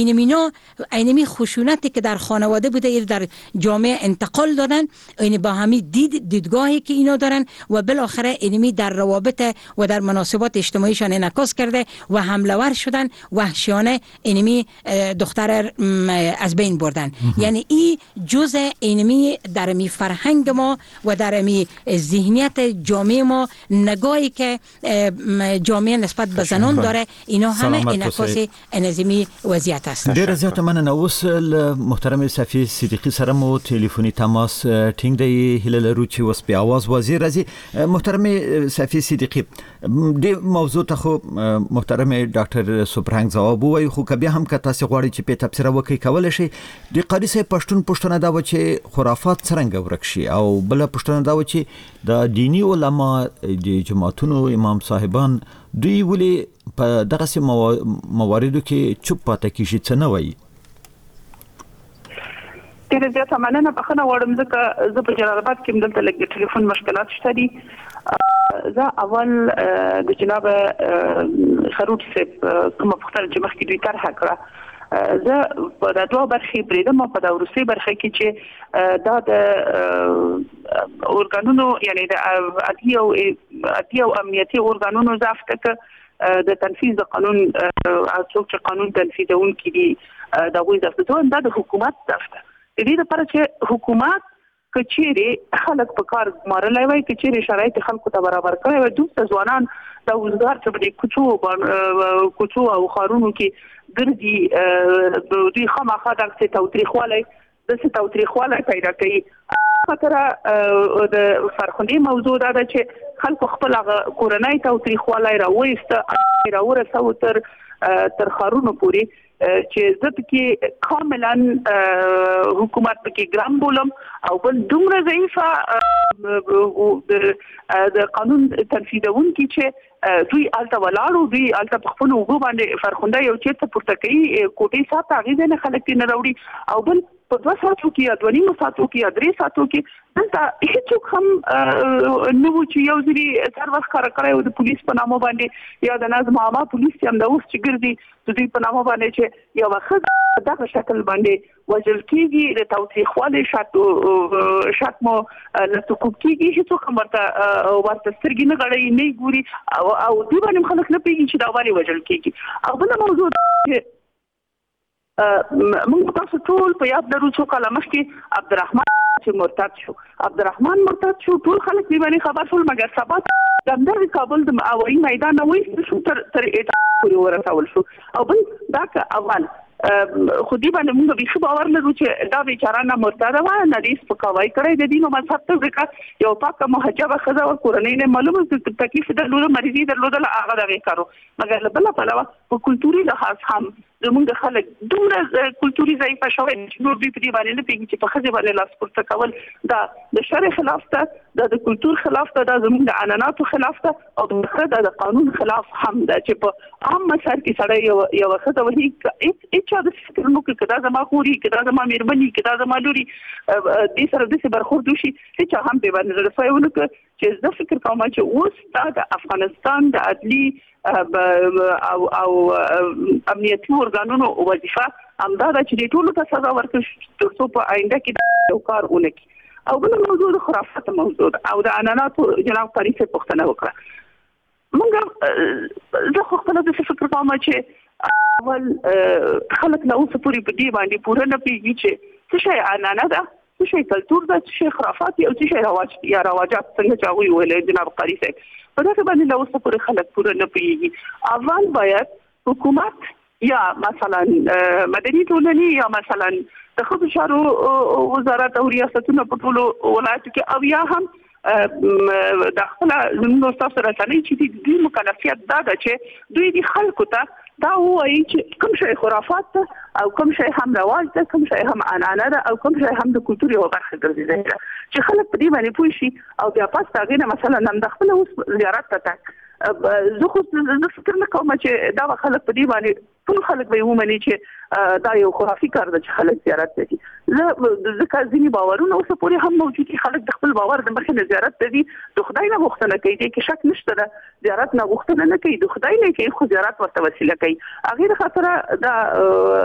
اینمی خشونتی که در خانواده بوده ایر در جامعه انتقال دادن، این با همین دیدگاهی که اینا دارن و بالاخره اینمی در روابط و در مناسبات اجتماعیشان انعکاس کرده و حمله شدن وحشیانه اینمی دختر از بین بردن. یعنی این جزء اینمی در می فرهنگ ما و در می ذهنیت جامعه ما نگاهی که جامعه نسبت به زنان داره اینا همه انعکاس انظمی وضعیت است. ډیر زیات مننه. اوس محترم صفی صدیقی سره مو ټلیفوني تماس ټینګ دی. هله لرو چې اوس په आवाज وزیر راځي. محترم صفی صدیقی د موضوع ته خو محترم ډاکټر سپرنګ جواب وایي، خو کبه هم که تاسو غواړئ چې په تفسیر وکړئ کول شي. د قاری صاحب پښتون دا و چې خرافات څنګه ورک شي، او بل پښتون دا و چې د دینی علما د جماعتونو امام صاحبان دوی ولې په دغه سم مواردو کې چوپ پاتې کیږي څه نه وایي؟ ډیره زیاته مننه. بخښنه غواړم ځکه زه په جلال آباد کې دلته لږ ټلیفون مشکلات شته دي. زه اول د جناب خروټ صاحب کومه پوښتنه چې مخکې دوی طرحه کړه، زه په د دوه برخې پرېږدم. په د وروستۍ برخه کې چې دا د ارګانونو یعنی د عدلي او امنیتي ارګانونو ضعف ته د تنفيذ د قانون او څوک چې قانون تنفيذونکي دي دا وایي دا د حکومت ضعف ده. د دې لپاره چې حکومت کچېری خلک په کار مارلای وای، کچېری شرایط خلکو ته برابر کړی وای، دوه ځوانان د وزګار چې په کوڅو او خارونو کې ګرځي دوی خامخا د توتریخوالي پیدا کوي. خاطر د فرخندي موضوع دا ده چې خلکو خپل کورنۍ توتریخوالي راورسو تر خارونو پوري چې زه پکې کاملا حکومت پکې ګرام بولم او بل دومره ضعیفه د قانون تنفيذونکي چې دوی الته ولاړو، دوی الته په خپل وګو باندې فرخنده یو چیرته پورته کوي کوټې ساته هغه نه خلک نه راوړي او بل په 2 ساعتو کې یا 2.5 ساعتو کې یا 3 ساعتو کې دلته هیڅوک هم نو چې یو ځری سر وخت کار کوي د پولیس په نامه باندې یا د نظم عامه پولیس هم د اوس چې ګرځي د دې په نامه باندې چې یو وخت دغه شکل باندې وجل کیږي د توثیقوالي شاتمو لټوب کیږي هیڅوک هم ورته سترګې نه غړي نه ګوري او دې باندې خلک نه پیږي چې دا وایي وجل کیږي. او بل موضوع موږ تاسو ټول په یاد درو چې کله مخکې عبدالرحمن چې مرتد شو ټول خلک دې باندې خبر شول، مګر سبا د کابل د هوایي میدان نه وایي شو تر اټاق ورسول شو. او بل دا اول خو دې باندې موږ به باور لرو چې دا بیچاره نه مرتد و نه دې سپکاوی کړی د دین او مذهب ته ځکه یو پاکه محجبه ښځه او کورنۍ نه معلومه تکلیف درلوده مریضي درلوده هغه دغه کارو، مګر بل په علاوه په کلتوري لحاظ هم زمونږ خلک دومره کلتوري ضعیفه شوی چې نور دوی په دې باندې نه پیږي چې په ښځې باندې لاس پورته کول دا د شرع خلاف ده، دا د کلتور خلاف ده، دا زمونږ د عنعناتو خلاف ده او دا د قانون خلاف هم ده چې په عام مسار کې سړی یو ښځه وهي هیڅ د فکر نو کې کدا زما خوري کدا زما مېرمنې کدا زما لوري دې سره د برخورد وشي هیڅ هم به باندې رسایونه چې زه فکر کوم چې اوس د افغانستان د عدلي او امنیتي ارګانونو وظیفه همدا ده چې ټول ته سزا ورکړي ترڅو په آینده کې یو کار ونکړي. او بل موضوع د خرافات موضوع او د عنعناتو جناب پاریسه پوښتنه وکړه. موږ زه خپل د فکر کوم چې اول خلک له اوسه پوری په دې باندې پوره نه پیږي چې څه شی عنعنه ده، څه شی کلتور ده، څه شی خرافات او څه شی رواجات څنګه چې هغه ویل جناب قاری صاحب په دغه باندې له اوسه پوری خلک پوره نه پیږي. اول باید حکومت یا مثلا مدني ټولنې یا مثلا د خبرو چارو وزارت او ریاستونو په ټولو ولایتو کې او یا هم د خپل زموږ تاسو راځي چې د مکلفیت دا ده چې دوی د خلکو ته دا وایي چې کوم شی خرافات او کوم شی هم رواج ده، کوم شی هم عنعنه ده او کوم شی هم د کلتور یو برخه ګرځي چې خلک په دې باندې پوه شي او بیا پس هغه نه مثلا نن د خپل زیارت ته زه خو فکر نه کوم چې دا خلک په دې باندې ټول خلک به ومني چې دا یو خرافي کار ده چې خلک زیارت ته دي. ځکه ځینې باورونه اوس پورې هم موجود دي، خلک د خپل باور د مخې نه زیارت ته دي، د خدای نه غوښتنه کوي کې شک نشته ده، زیارت نه غوښتنه نه کوي، د خدای نه کوي خو زیارت ورته وسیله کوي. هغه خاطر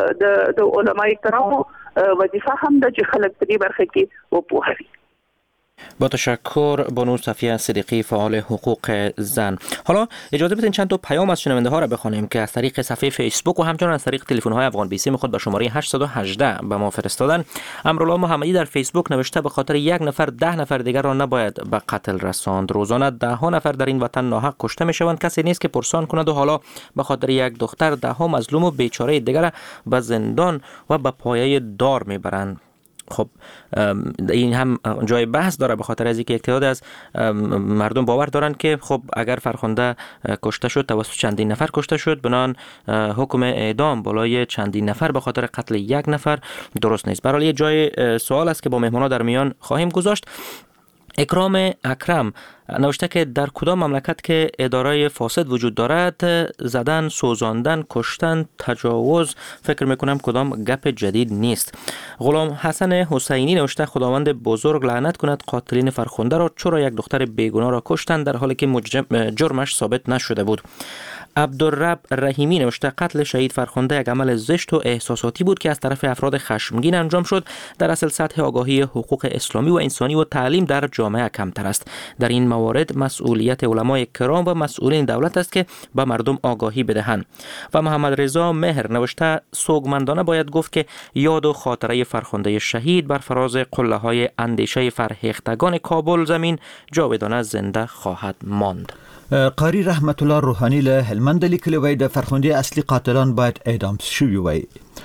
د علماء کرامو وظیفه هم ده چې خلک په دې برخه کې وپوهوي. با تشکر بانو صفیه صدیقی فعال حقوق زن. حالا اجازه بدین چند تا پیام از شنونده ها را بخوانیم که از طریق صفحه فیسبوک و همچنین از طریق تلفن های افغان بیسی خود به شماره 818 به ما فرستادن. امرالله محمدی در فیسبوک نوشته به خاطر یک نفر 10 نفر دیگر را نباید به قتل رساند. روزانه 10 نفر در این وطن ناحق کشته میشوند، کسی نیست که پرسان کند و حالا به خاطر یک دختر 10 مظلوم و بیچاره دیگر به زندان و به پایه دار میبرند. خب این هم جای بحث داره، به خاطر از اینکه یک تعداد از مردم باور دارند که خب اگر فرخنده کشته شد توسط چندین نفر کشته شد، بنان حکم اعدام بالای چندین نفر به خاطر قتل یک نفر درست نیست. برای جای سوال است که با مهمانا در میان خواهیم گذاشت. اکرام اکرم نوشته که در کدام مملکت که اداره فاسد وجود دارد زدن، سوزاندن، کشتن، تجاوز فکر میکنم کدام گپ جدید نیست. غلام حسن حسینی نوشته خداوند بزرگ لعنت کند قاتلین فرخنده را، چرا یک دختر بیگناه را کشتند در حالی که جرمش ثابت نشده بود. عبدالرب رحیمی نوشته قتل شهید فرخنده یک عمل زشت و احساساتی بود که از طرف افراد خشمگین انجام شد. در اصل سطح آگاهی حقوق اسلامی و انسانی و تعلیم در جامعه کمتر است. در این موارد مسئولیت علمای کرام و مسئولین دولت است که به مردم آگاهی بدهند. و محمد رضا مهر نوشته سوگمندانه باید گفت که یاد و خاطره فرخنده شهید بر فراز قله های اندیشه فرهیختگان کابل زمین جاودانه زنده خواهد ماند. قاری رحمت الله روحانی له هلمند لیکلی وای د فرخنده اصلي قاتلان باید اعدام شوي وای.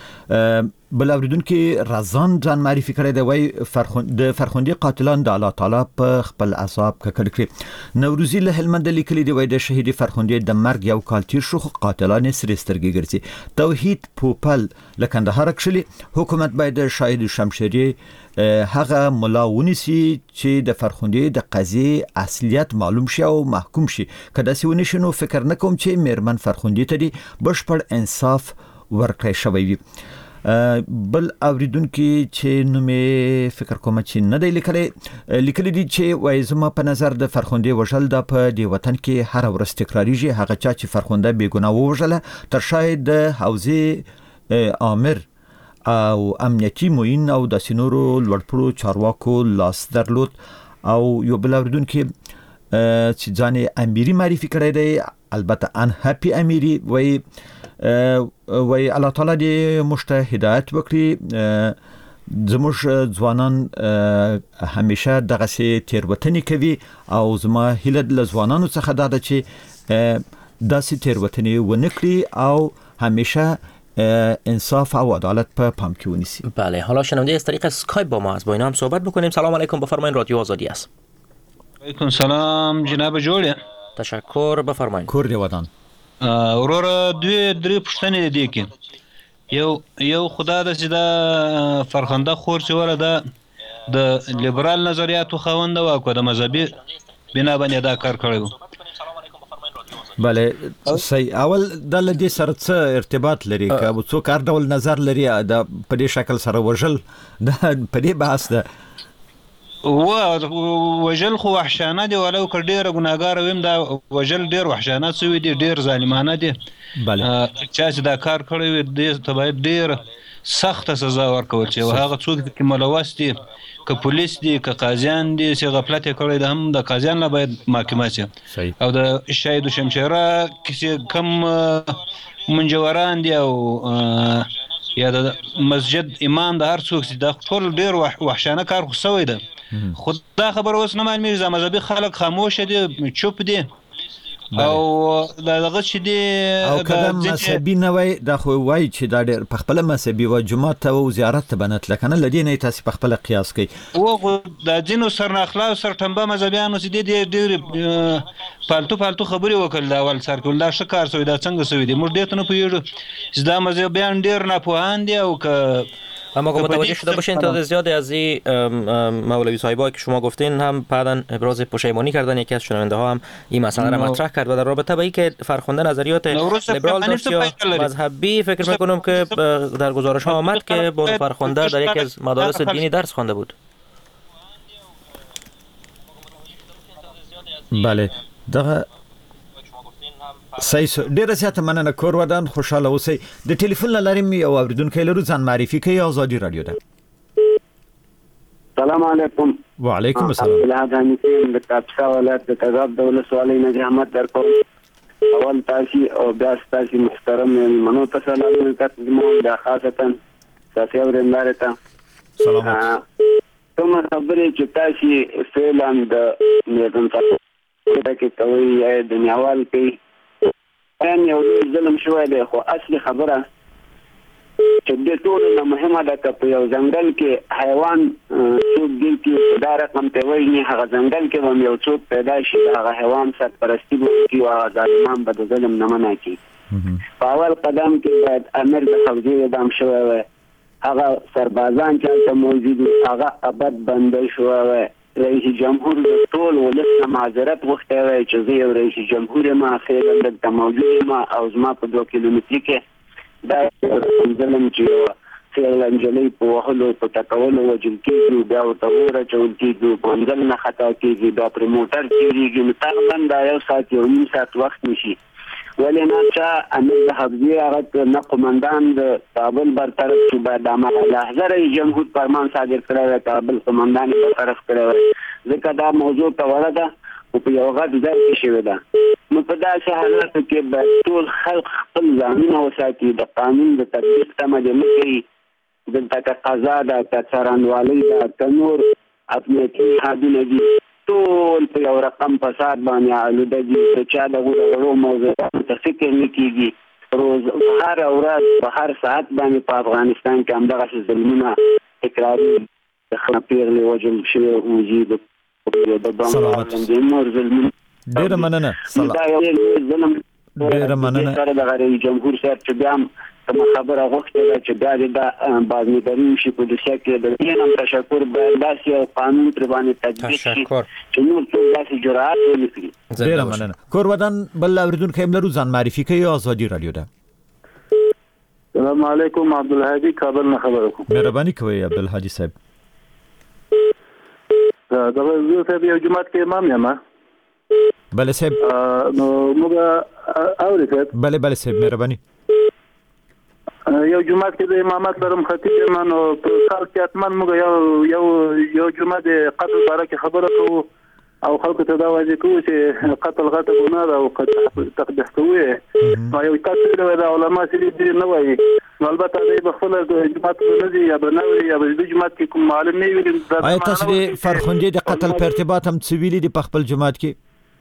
بل اوریدونکو رضان ځان معرفي کړی دی، وای د فرخنده قاتلان د الله تعالی په خپل عذاب ککړ کړی. نوروزی له هلمند لیکلی دی وای د شهید فرخنده د مرګ یو کال تیر شو، قاتلان سری سترګې ګرځي. توحید پوپل له کندهار کښلی حکومت باید شاهد شمشیری هغه ملا ونیسي چې د فرخنده د قضیه اصلیت معلوم شي او محکوم شي. کله چې ونی شنو فکر نکوم چې میرمن فرخنده ته دی بشپړ انصاف ورکړی شوی وي. بل اوریدونکو چې نومې فکر کوم چې نه دی لیکلی دي چې وای زما په نظر د فرخنده وژل د په دی وطن کې هر ورځ تکراریږي. هغه چا چې فرخنده بیګناه وژله تر شاید د حوزه عامر او امنیتی موین او د سینورو لوړپړو چارواکو لاس درلود. او یو بل اوریدونکو چې ځان امیری معرفي کړی دی، البته ان هپی امیری، وای الله تعالی دې مشته هدایت وکړي. زموږ ځوانان همیشه دغه سي تیروتنې کوي او زما هیله د ځوانانو څخه دا ده چې داسې تیروتنې ونه کړي او همیشه انصاف و عدالت په پام کې ونیسي. بله، حالا شنونده از طریق اسکایپ با ما از با اینا هم صحبت بکنیم. سلام علیکم، بفرمایید، رادیو آزادی است. علیکم سلام جناب جوړه. تشکر، بفرمایید. کور دی ودان. ورور دوی درې پښتنې دي کې یو خدا د سیده فرخنده خور چې ولا د لیبرال نظریاتو خوند او د مذهبي بنا باندې دا کار کړو. بله صحیح. اول د لدی سره څه ارتباط لري که څو کار ډول نظر لري د په دې شکل سره وژل د په دې بحث ده وژل خو وحشانه دی، ولو که ډیره ګناګار ویم دا وژل ډیر وحشانه سوی دی، ډیر ظالمانه دی. بله چا چې دا کار کړی وي دې ته باید ډیر سخت سزا ورکول شي. هغه څوک چې ملوث دي، که پولیس دي، که قاضیان دي چې غفلت کړی د هم د قاضیان نه باید محاکمه شي. او د شهید شمشیره کې کم منجوران دي او یا د مسجد امام د هر څوک چې د ټول ډیر وحشانه کار خو سوی ده. خدا خبر اوس نه معلومیږي، مذهبي خلک خاموش دي، چوپ دي او دغه چې دی او کدام مذهبي نه وای دا خو وای چې دا ډېر په خپل مذهبي و جمعه ته او زیارت ته بنت لکنه لدی نه تاسو په خپل قیاس کوي او د دین سر اخلاق سر ټمبه مذهبيانو چې دی ډېر پالتو خبري وکړل دا اول سر کول دا شکار سوی دا څنګه سوی دی موږ دې ته نه پوهیږو چې دا مذهبيان ډېر نه پوهان دي او که اما متوجه شده باشین تعداد زیادی از این مولوی صاحبایی که شما گفتین هم بعداً ابراز پشیمانی کردن. یکی از شنونده ها هم این مسئله را مطرح کرد و در رابطه با اینکه فرخنده نظریات لیبرال داشت یا مذهبی فکر میکنم که در گزارش ها آمد که بانو فرخنده در یکی از مدارس دینی درس خوانده بود. بله دغه صحیح ډیره زیاته مننه کور ودان خوشاله اوسئ. د ټلیفون لارې مې او اوریدونکو لرو ځان معرفي کوي. آزادي رادیو ده. السلام علیکم. وعلیکم السلام. الهادانی سیم د کاپسا ولایت د تګاب د ولسوالۍ نه جهمت درکوم. اول تاسو او بیا تاسو محترم منو ته سلام کوم دا خاصتا تاسو ورندار ته سلام. کوم خبرې چې تاسو فعلا د میدان ته کې کوي یا د نیوال کې ان یو ظلم شوی دی خو اصلي خبره چې د ټولو نه مهمه ده چې په یو ځنګل کې حیوان څوک دی چې دا رقم ته وایي هغه ځنګل کې هم یو څوک پیدا شي هغه حیوان سرپرستی وکړي او ظالمان به د ظلم نه منع کړي. په اول قدم کې باید امر د حوزې اعدام شوی وای، هغه سربازان چې موجود هغه ابد بندي شوی وای. رئیس جمهور د ټول ولس معذرت غوښتي وای چې زه یو رئیس جمهور ما فعلا د موجود ما او زما په 2 کیلومتر کې دا ظلم چې فعلا جلې په وهلو په تکولو وجل کېږي بیا ورته ورچول کېږي په ځل نه خطا کېږي دا پروموټر کېږي تقریبا دا یو ساعت یو نیم ساعت وخت نشي ولې نه چې امیر د حفظي هغه نه قومندان د کابل برطرف شو بعد عمل لحظه رئیس جمهور فرمان صادر کړی کابل قومندان برطرف کړی ځکه دا موضوع ته ورده او په یو غږ ځای کې شوی ده. نو په داسې حالاتو کې باید ټول خلک خپل ځانونه وساتي، د قانون د تطبیق تمه دې نه کوي، دلته که قضا ده که څارنوالۍ ده که نور امنیتي نهادونه دي ټول په یو رقم فساد باندې آلوده دي چې چا د وړو موضوعاتو ته فکر نه کېږي. روز هر ورځ په هر ساعت باندې په افغانستان کې همدغسې ظلمونه تکراري پیغلې وژل شوي وزي سلامت. ډیره مننه. ډیره مننه. د رئیس جمهور صاحب چې بیا کوم خبره غوښتله چې بیا د بازمداري شي په دوسیه کې د دې هم تشکر باید داسې یو قانون پر باندې تطبیق شي چې نور ټول داسې جرأت ونکړي. ډیره مننه. کورودان بل اوریدونکو هم لرو ځان معرفي کوي ازادي رادیو ده. السلام علیکم عبدالهادي کابل نه خبره کوم. مهرباني کوي عبدالهادي صاحب. دا زه صاحب یو جماعت کې امام یم. بله صاحب. نو موږ اوري صاحب. بله صاحب مهرباني. یو جماعت کې د امامت لرم خطیب یم نو په کال کې اتمن موږ یو جمعه د قتل باره کې خبره کوو او خلکو ته دا واضح کوو چې قتل غټه ګناه ده او تقدس کوي. نو یو تاسو د علما سره دې نه وایي نو البته د خپل جماعت نه دي یا بنوي یا د جماعت کې کوم معلم نه ویل. آیا تاسو د فرخنده د قتل په ارتباط هم څه ویلي دي په خپل جماعت کې؟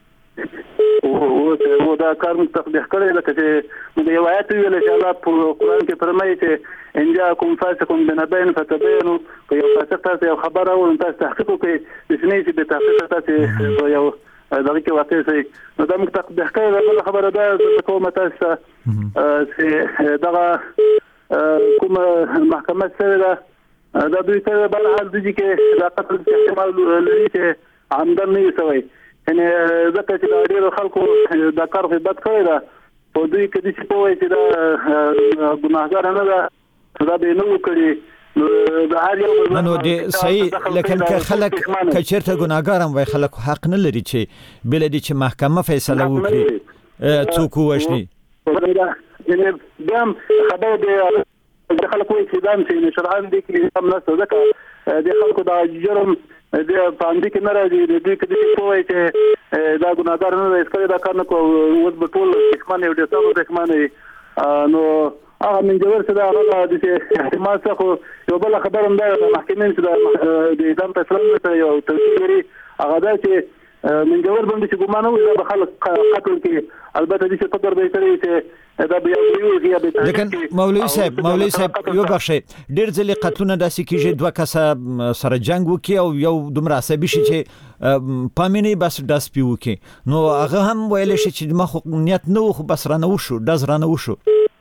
او دا کار مستقبح کړی لکه چې د یو آیت ویل چې الله په قرآن کې فرمایي چې ان جاءکم فاسق بنبأ فتبینوا که یو فاسق تاسو یو خبر اورئ تاسو تحقیق وکړئ د سنې چې د تحقیق تاسو یو دغه کې واقع شي نو دا مستقبح کړی بل خبره ده کوم تاسو چې دغه کوم محکمه سره دا دوی ته بل حال دي چې دا قتل احتمال لري چې عمدن نه وي یعنی ځکه چې د ډېرو خلکو دا کار غیبت کړی ده په دوی کې داسې په وایي چې دا ګناهګار نه ده دا به نه وکړي د هر یو نو د صحیح لیکن که خلک که چېرته ګناهګار هم وای خلک حق نه لري چې بله دي چې محکمه فیصله وکړي څوک ووژني. یعنې بیا هم خبره د خلکو وایي چې دا هم چې شرعاً دې کې هم نشته ځکه د خلکو دا جرم د باندې کې نه راځي د دې کې د کوی چې دا ګناهګار نه دی اسکه دا کار نه کوي اوس به ټول حکمانه یو ډېر څه حکمانه نو هغه من جوړ څه دا هغه د احتمال څخه یو بل خبر هم ده محکمې چې د اعدام فیصله کوي یو توصیه لري هغه دا چې من جوړ باندې چې ګمان او د خلک قتل کې البته د څه فکر به کوي چې دا بیا یو بیا لیکن مولوی صاحب یو بخښه ډېر ځلې قتلونه داسې کېږي دوه کسه سره جنگ وکړي او یو دومره عصبي شي چې پامینې بس ډز پې وکړي نو هغه هم ویلی شي چې ما خو نیت نه و خو بس رانه وشو ډز رانه وشو.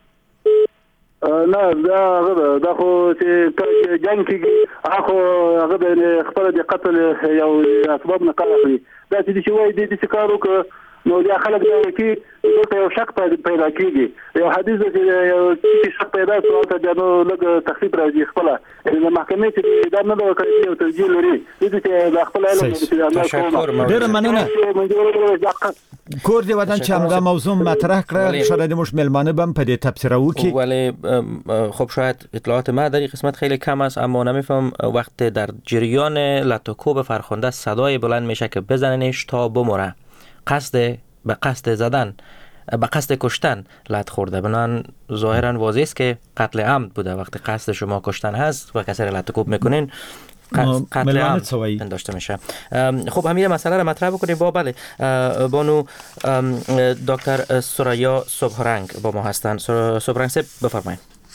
نه دا خو چې جنگ کېږي هغه د خپل د قتل یو اسباب نه کار اخلي دا چې وایي د دې کار وکړه نو یا خلک کې دلته یو شک پیدا کیږي یو حدیث چې یو شک پیدا شو ته نو لږ تخفیف راځي خپل د محکمې چې دا نه دا کوي او ترجیح لري چې د خپل علم تشکر ډیر مننه کور دی وطن چې همدا موضوع مطرح کړه شاید مش ملمانه بم په دې تبصره وکي ولی خب شاید اطلاعات ما در این قسمت خیلی کم است اما نمیفهم وقت در جریان لاتوکوب فرخنده صدای بلند میشه که بزننش تا بمره به قصد زدن به قصد کشتن لط خورده بنان ظاهرا واضح است که قتل عمد بوده وقتی قصد شما کشتن هست و کسی را لاتوکوب میکنین قتل عمد داشته میشه. خب همین مسئله رو مطرح بکنیم بله بانو دکتر سریا صبحرنگ با ما هستن. صبحرنگ صاحب بفرمایید.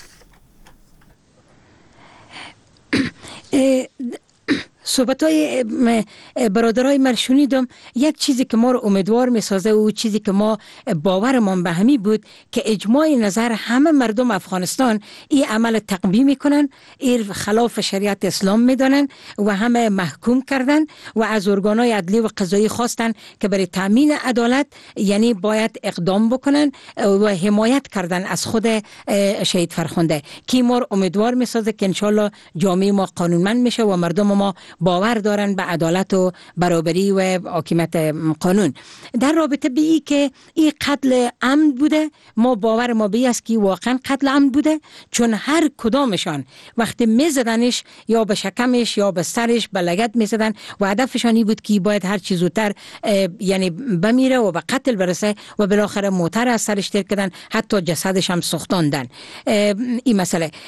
صحبت‌های برادرای من شنیدم یک چیزی که ما رو امیدوار می‌سازه و چیزی که ما باورمان به همی بود که اجماع نظر همه مردم افغانستان این عمل تقبیح میکنن، این خلاف شریعت اسلام میدانن و همه محکوم کردن و از ارگان‌های عدلی و قضایی خواستن که برای تامین عدالت یعنی باید اقدام بکنن و حمایت کردن از خود شهید فرخنده که ما رو امیدوار می‌سازه که انشالله جامعه ما قانونمند میشه و مردم ما باور دارن به عدالت و برابری و حاکمیت قانون. در رابطه به این که این قتل عمد بوده ما باور ما به است که واقعا قتل عمد بوده چون هر کدامشان وقتی میزدنش یا به شکمش یا به سرش به لگد میزدن و هدفشانی بود که باید هر چیز زودتر یعنی بمیره و به قتل برسه و بالاخره موتر از سرش تیر کردن حتی جسدش هم سوختاندن. این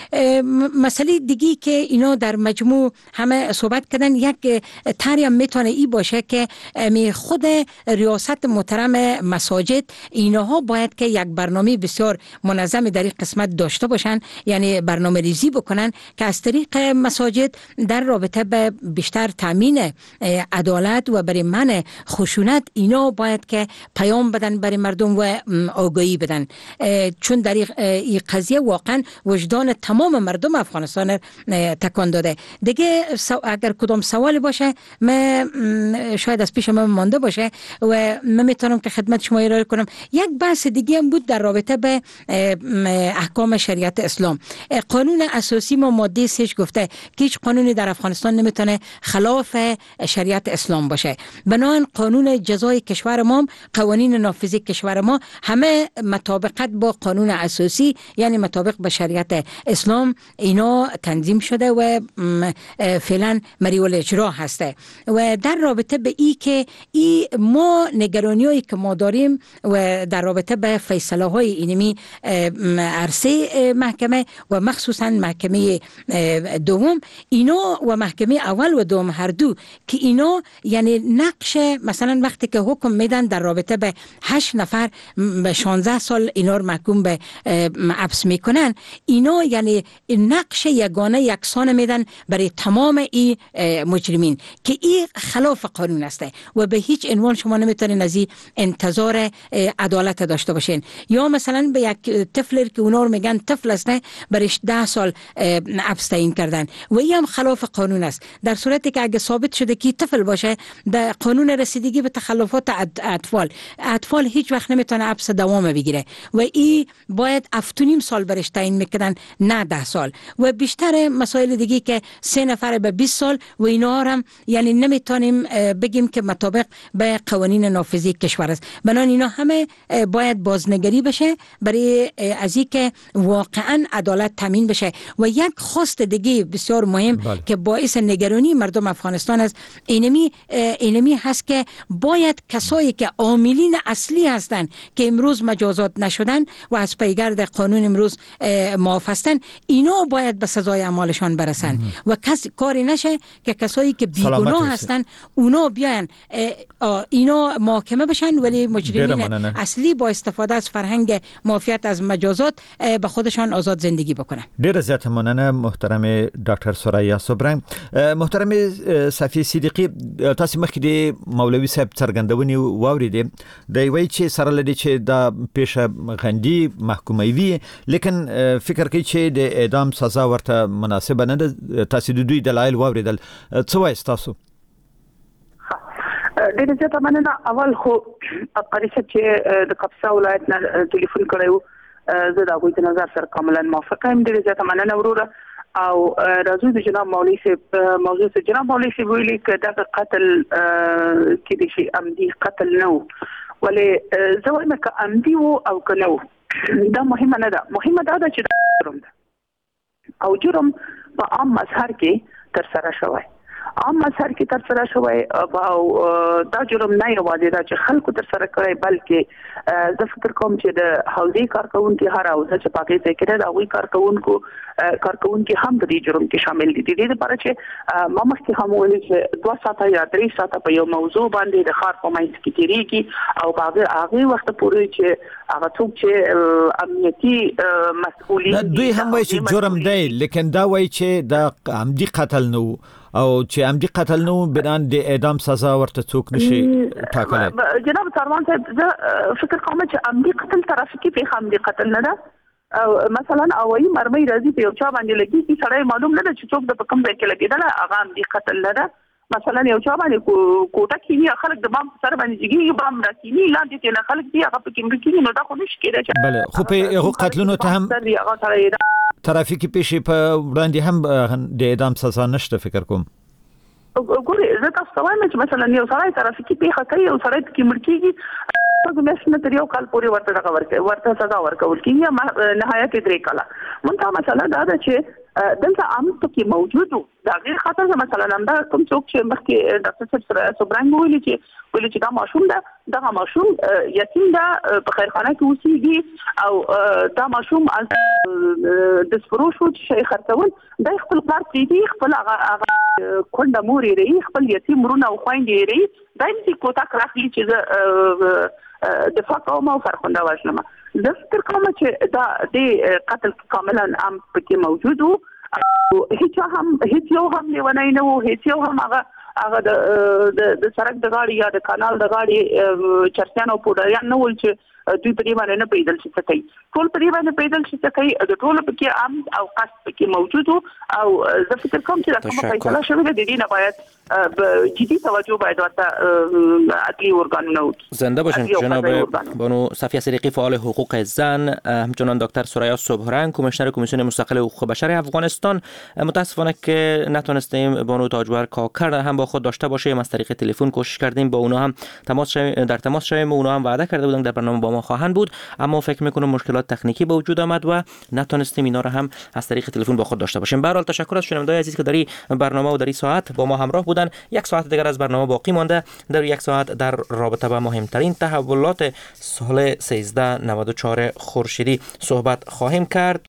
مسئله دیگی که اینا در مجموع همه صحبت کردن یک طرح میتونه ای باشه که خود ریاست محترم مساجد اینها باید که یک برنامه بسیار منظم در این قسمت داشته باشن یعنی برنامه ریزی بکنن که از طریق مساجد در رابطه به بیشتر تامین عدالت و برای منع خشونت اینا باید که پیام بدن برای مردم و آگاهی بدن چون در این قضیه واقعا وجدان تمام مردم افغانستان تکان داده. دیگه اگر کدام سوال باشه من شاید از پیش من مانده باشه و من میتونم که خدمت شما ارائه کنم. یک بحث دیگه هم بود در رابطه به احکام شریعت اسلام. قانون اساسی ما ماده 3 گفته که هیچ قانونی در افغانستان نمیتونه خلاف شریعت اسلام باشه. بنابراین قانون جزای کشور ما، قوانین نافذی کشور ما همه مطابقت با قانون اساسی یعنی مطابق به شریعت اسلام اینا تنظیم شده و فعلا مریول اجرا هسته. و در رابطه به ای که ما نگرانیایی که ما داریم و در رابطه به فیصله های اینمی عرصه محکمه و مخصوصا محکمه دوم اینا و محکمه اول و دوم هر دو که اینا یعنی نقش مثلا وقتی که حکم میدن در رابطه به 8 نفر به 16 سال اینا رو محکوم به حبس میکنن اینا یعنی نقش یگانه یکسان میدن برای تمام این مجرمین که این خلاف قانون است و به هیچ عنوان شما نمیتونین از این انتظار عدالت داشته باشین. یا مثلا به یک طفل که اونا رو میگن طفل است برش 10 سال حبس تعیین کردن و این هم خلاف قانون است. در صورتی که اگه ثابت شده که طفل باشه در قانون رسیدگی به تخلفات اطفال هیچ وقت نمیتونه حبس دوام بگیره و این باید 7.5 سال برش تعیین میکنن نه 10 سال و بیشتر مسائل دیگه که 3 نفر به 20 سال و اینا هم یعنی نمیتونیم بگیم که مطابق به قوانین نافذی کشور است. بنابراین اینا همه باید بازنگری بشه برای از اینکه واقعا عدالت تامین بشه. و یک خواست دیگه بسیار مهم که باعث نگرانی مردم افغانستان است اینمی هست که باید کسایی که عاملین اصلی هستند که امروز مجازات نشدن و از پیگرد قانون امروز معاف هستند اینا باید به سزای اعمالشان برسن و کاری نشه که کسایی که بیگناه هستن اونا بیان اینا محاکمه بشن ولی مجرمین اصلی با استفاده از فرهنگ معافیت از مجازات به خودشان آزاد زندگی بکنن. ډیر زیات مننه محترم ډاکټر سریا صبحرنگ. محترم صفی صدیقی تاسو مخکې د مولوي صاحب څرګندونې واوریدې د وی چې سره لدی چې د پیشه غندي محکوموي لیکن فکر کوي چې د اعدام سزا ورته مناسبه نه ده. تاسو د دوی دلایل واوریدل څه وایي تاسو؟ ډېر زیاته مننه. اول خو افغاني صاحب چې د کاپیسا ولایت نه ټلیفون کړی زه د هغوی د نظر سره کاملا موافقه یم. ډېر زیاته مننه وروره. او راځو د جناب مولوي صاحب موضوع ته. جناب مولوي صاحب ویلي که دغه قتل کېدای شي عمدي قتل نه و، ولې زه وایم که عمدي و او که نه و دا مهمه نه ده. مهمه دا ده چې دا جرم ده او جرم په عام مظهر کې ترسره شوی. عام مظهر کې ترسره شوی او دا جرم نه یوازې دا چې خلکو ترسره کړی، بلکې زه فکر کوم چې د حوزې کارکونکي هر حوزه چې پاکې ځای کې ده د هغوی کارکونکي هم د دې جرم کې شامل دي. د دې لپاره چې ما مخکې هم ویلي چې 2 ساعته یا 3 ساعته په یو موضوع باندې د ښار په منځ کې تېرېږي او په هغې وخت پورې چې هغه څوک چې امنیتي مسؤلین دوی هم وایي چې جرم دی، لیکن دا وایي چې د عمدي قتل نه او چې عمدي قتل نه بنان د اعدام سزا ورته څوک نشي ټاکلی. جناب سروان صاحب زه فکر کوم چې عمدي قتل ترافیکي پیښه عمدي قتل نه ده. او مثلا اوایي مرمۍ راځي په یو چا باندې لګي سړی معلوم نه ده چې څوک د کوم ځای کې لګېدل، هغه عمدي قتل نه ده. مثلا یو چا باندې کوټه کېني خلک د بام سره باندې جګي بام راکېني لاندې ته خلک دي هغه پکې مړ کېږي، نو دا خو نشي کېدای. بله خو په هغو قتلونو ته هم ترافیکي پیښې په وړاندې هم د اعدام سزا نشته فکر کوم. ګورې زه تاسو ته وایم چې مثلا یو سړی ترافیکي پیښه کوي، یو سړی پکې مړ کېږي، شپږ میاشتې نه تر یو کال پورې ورته سزا ورکول کېږي یا نهایت 3 کاله. منتها مسله دا ده چې دلته عام پکې موجود و. د هغې خاطر زه مثلا همدا کوم څوک چې مخکې ډاکټر صاحب صبرنګ ویلي چې دا ماشوم ده، دغه ماشوم یتیم ده، په خیرخانه کې اوسېږي او دا ماشوم د سپرو شو چې شی خرڅول، دی خپل پلار پرېږدي، خپل هغه کونډه مور یې رهي، خپل یتیم ورونه او خویندې یې رهي، دا یې کوتک راخلي چې زه دفاع کوم او فرخنده وژنم. زه فکر کوم چې دا د قتل کاملا هم پکې موجود و او هیڅ یو هم لیونی نه و، هیڅ یو هم هغه د سړک د غاړې یا د کانال د غاړې چرسیان او پوډریان نه ول چې دوی په دې باندې نه پوهېدل چې څه کوي. ټول په دې باندې پوهېدل چې څه کوي. د ټولو پکې عمد او قصد پکې موجود و او زه فکر کوم چې دا کومه فیصله شوې ده د دې نه باید جدي توجه باید ورته عدلي ارګانونه وکړي. زنده باشین جناب بانو صفیه صدیقی فعال حقوق زن، همچنان دکتر سریا صبحرنگ کمیشنر کمیسیون مستقل حقوق بشر افغانستان. متاسفانه که نتونستیم بانو تاجور کاکر هم با خود داشته باشیم، از طریق تلفن کوشش کردیم با اونا هم در تماس شویم و اونا هم وعده کرده بودن در برنامه با ما خواهند بود، اما فکر میکنم مشکلات تکنیکی به وجود آمد و نتونستیم اینا رو هم از طریق تلفن با خود داشته باشیم. به هر حال تشکر از شنوندگان عزیز که در این برنامه و در این ساعت با ما همراه بودن. 1 ساعت دیگر از برنامه باقی مانده. در 1 ساعت در رابطه با مهمترین تحولات سال 1394 خورشیدی صحبت خواهیم کرد.